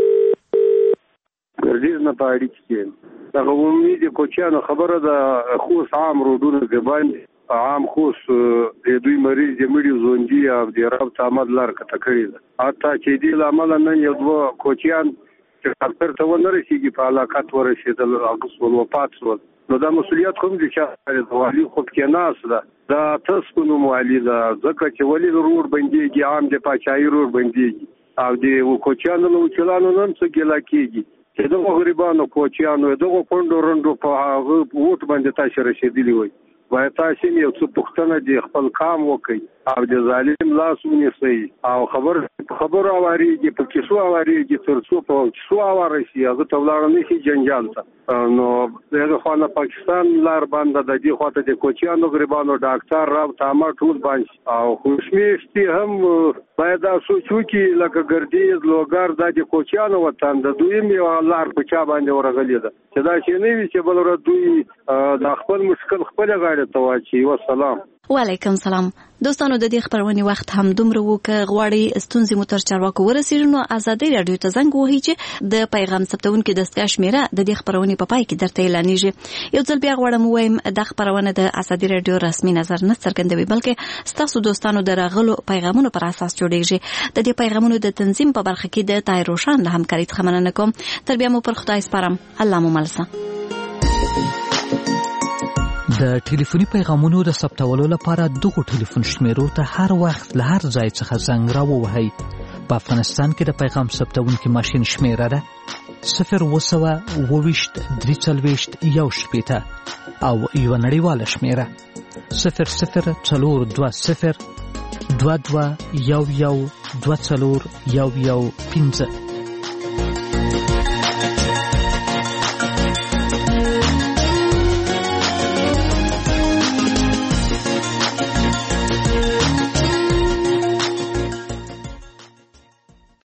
[SPEAKER 26] ګردیز نه په اړیکې کې دغه عمومي د کوچیانو خبره ده خوست عام روډونو کې باندې عام خوست د دوی مریض د مړي زونجي او د رابط عمل لار کته کړی ده حتی چې دې لامل نن یو دوه کوچیان چې ډاکټر ته ونه رسیږي په علاقات ورسېدل هغه سول وفات شول. نو دا مسؤلیت کوم دي چې د والي خود کې ناس ده دا تاسو نو والي ده ځکه چې والي روډ بنديږي عام د پاچایي روډ بنديږي او د کوچیانو نو چلانو نن څه ګلا کېږي چې دغه غریبانو کوچیانو دغه کونډو رندو په هغه ووټ باندې تاسو رسیدلی وي باید تاسو یو څه پوښتنه دي خپل کام وکړي او د ظالم لاس ونیسئ او خبر اوریږي په کیسو اوریږي تر څو په کیسو اورشي هغه ته ولاړ نه شي جنجال ته نو دغه خانه پاکستان لار باندې د دې خواته د کوچیانو غریبانو ډاکټر راو تامه ټول باندې او خوشمیشتي هم باید تاسو چې لکه ګردیز لوګر د کوچیانو وطن د دوی یو لار په چا باندې ورغلی ده چې دا چې نه وي چې بل ور دوی د خپل مشکل خپل غاړه توچی والسلام.
[SPEAKER 21] وعلیکم سلام. دوستانو د دې خبرونه وخت هم دومره وو ک غواړي ستونزې مو تر چارواکو ورسیږي نو ازادي رادیو ته زنګ وهي چې د پیغام ثبتونکو دستګاه شمیره د دې خبرونه په پای کې درته اعلانېږي. یو ځل بیا غواړم وایم د خبرونه د ازادي رادیو رسمي نظر نه څرګندوي بلکې ستاسو دوستانو د راغلو پیغامونو پر اساس جوړیږي. د دې پیغامونو د تنظیم په برخه کې د طاهر روشن له همکارۍ څخه مننه کوم. تر بیا مو پر خدای سپارم. الله مو ملسه.
[SPEAKER 1] د ټلیفوني پیغامونو د ثبتولو لپاره دغه ټلیفون شمیرو ته هر وخت له هر ځای څخه زنګ راووهئ. په افغانستان کې د پیغام ثبتونکي ماشین شمیره ده 020 340 1 او یو نړیواله شمیره 0040 22 11 24 11 15.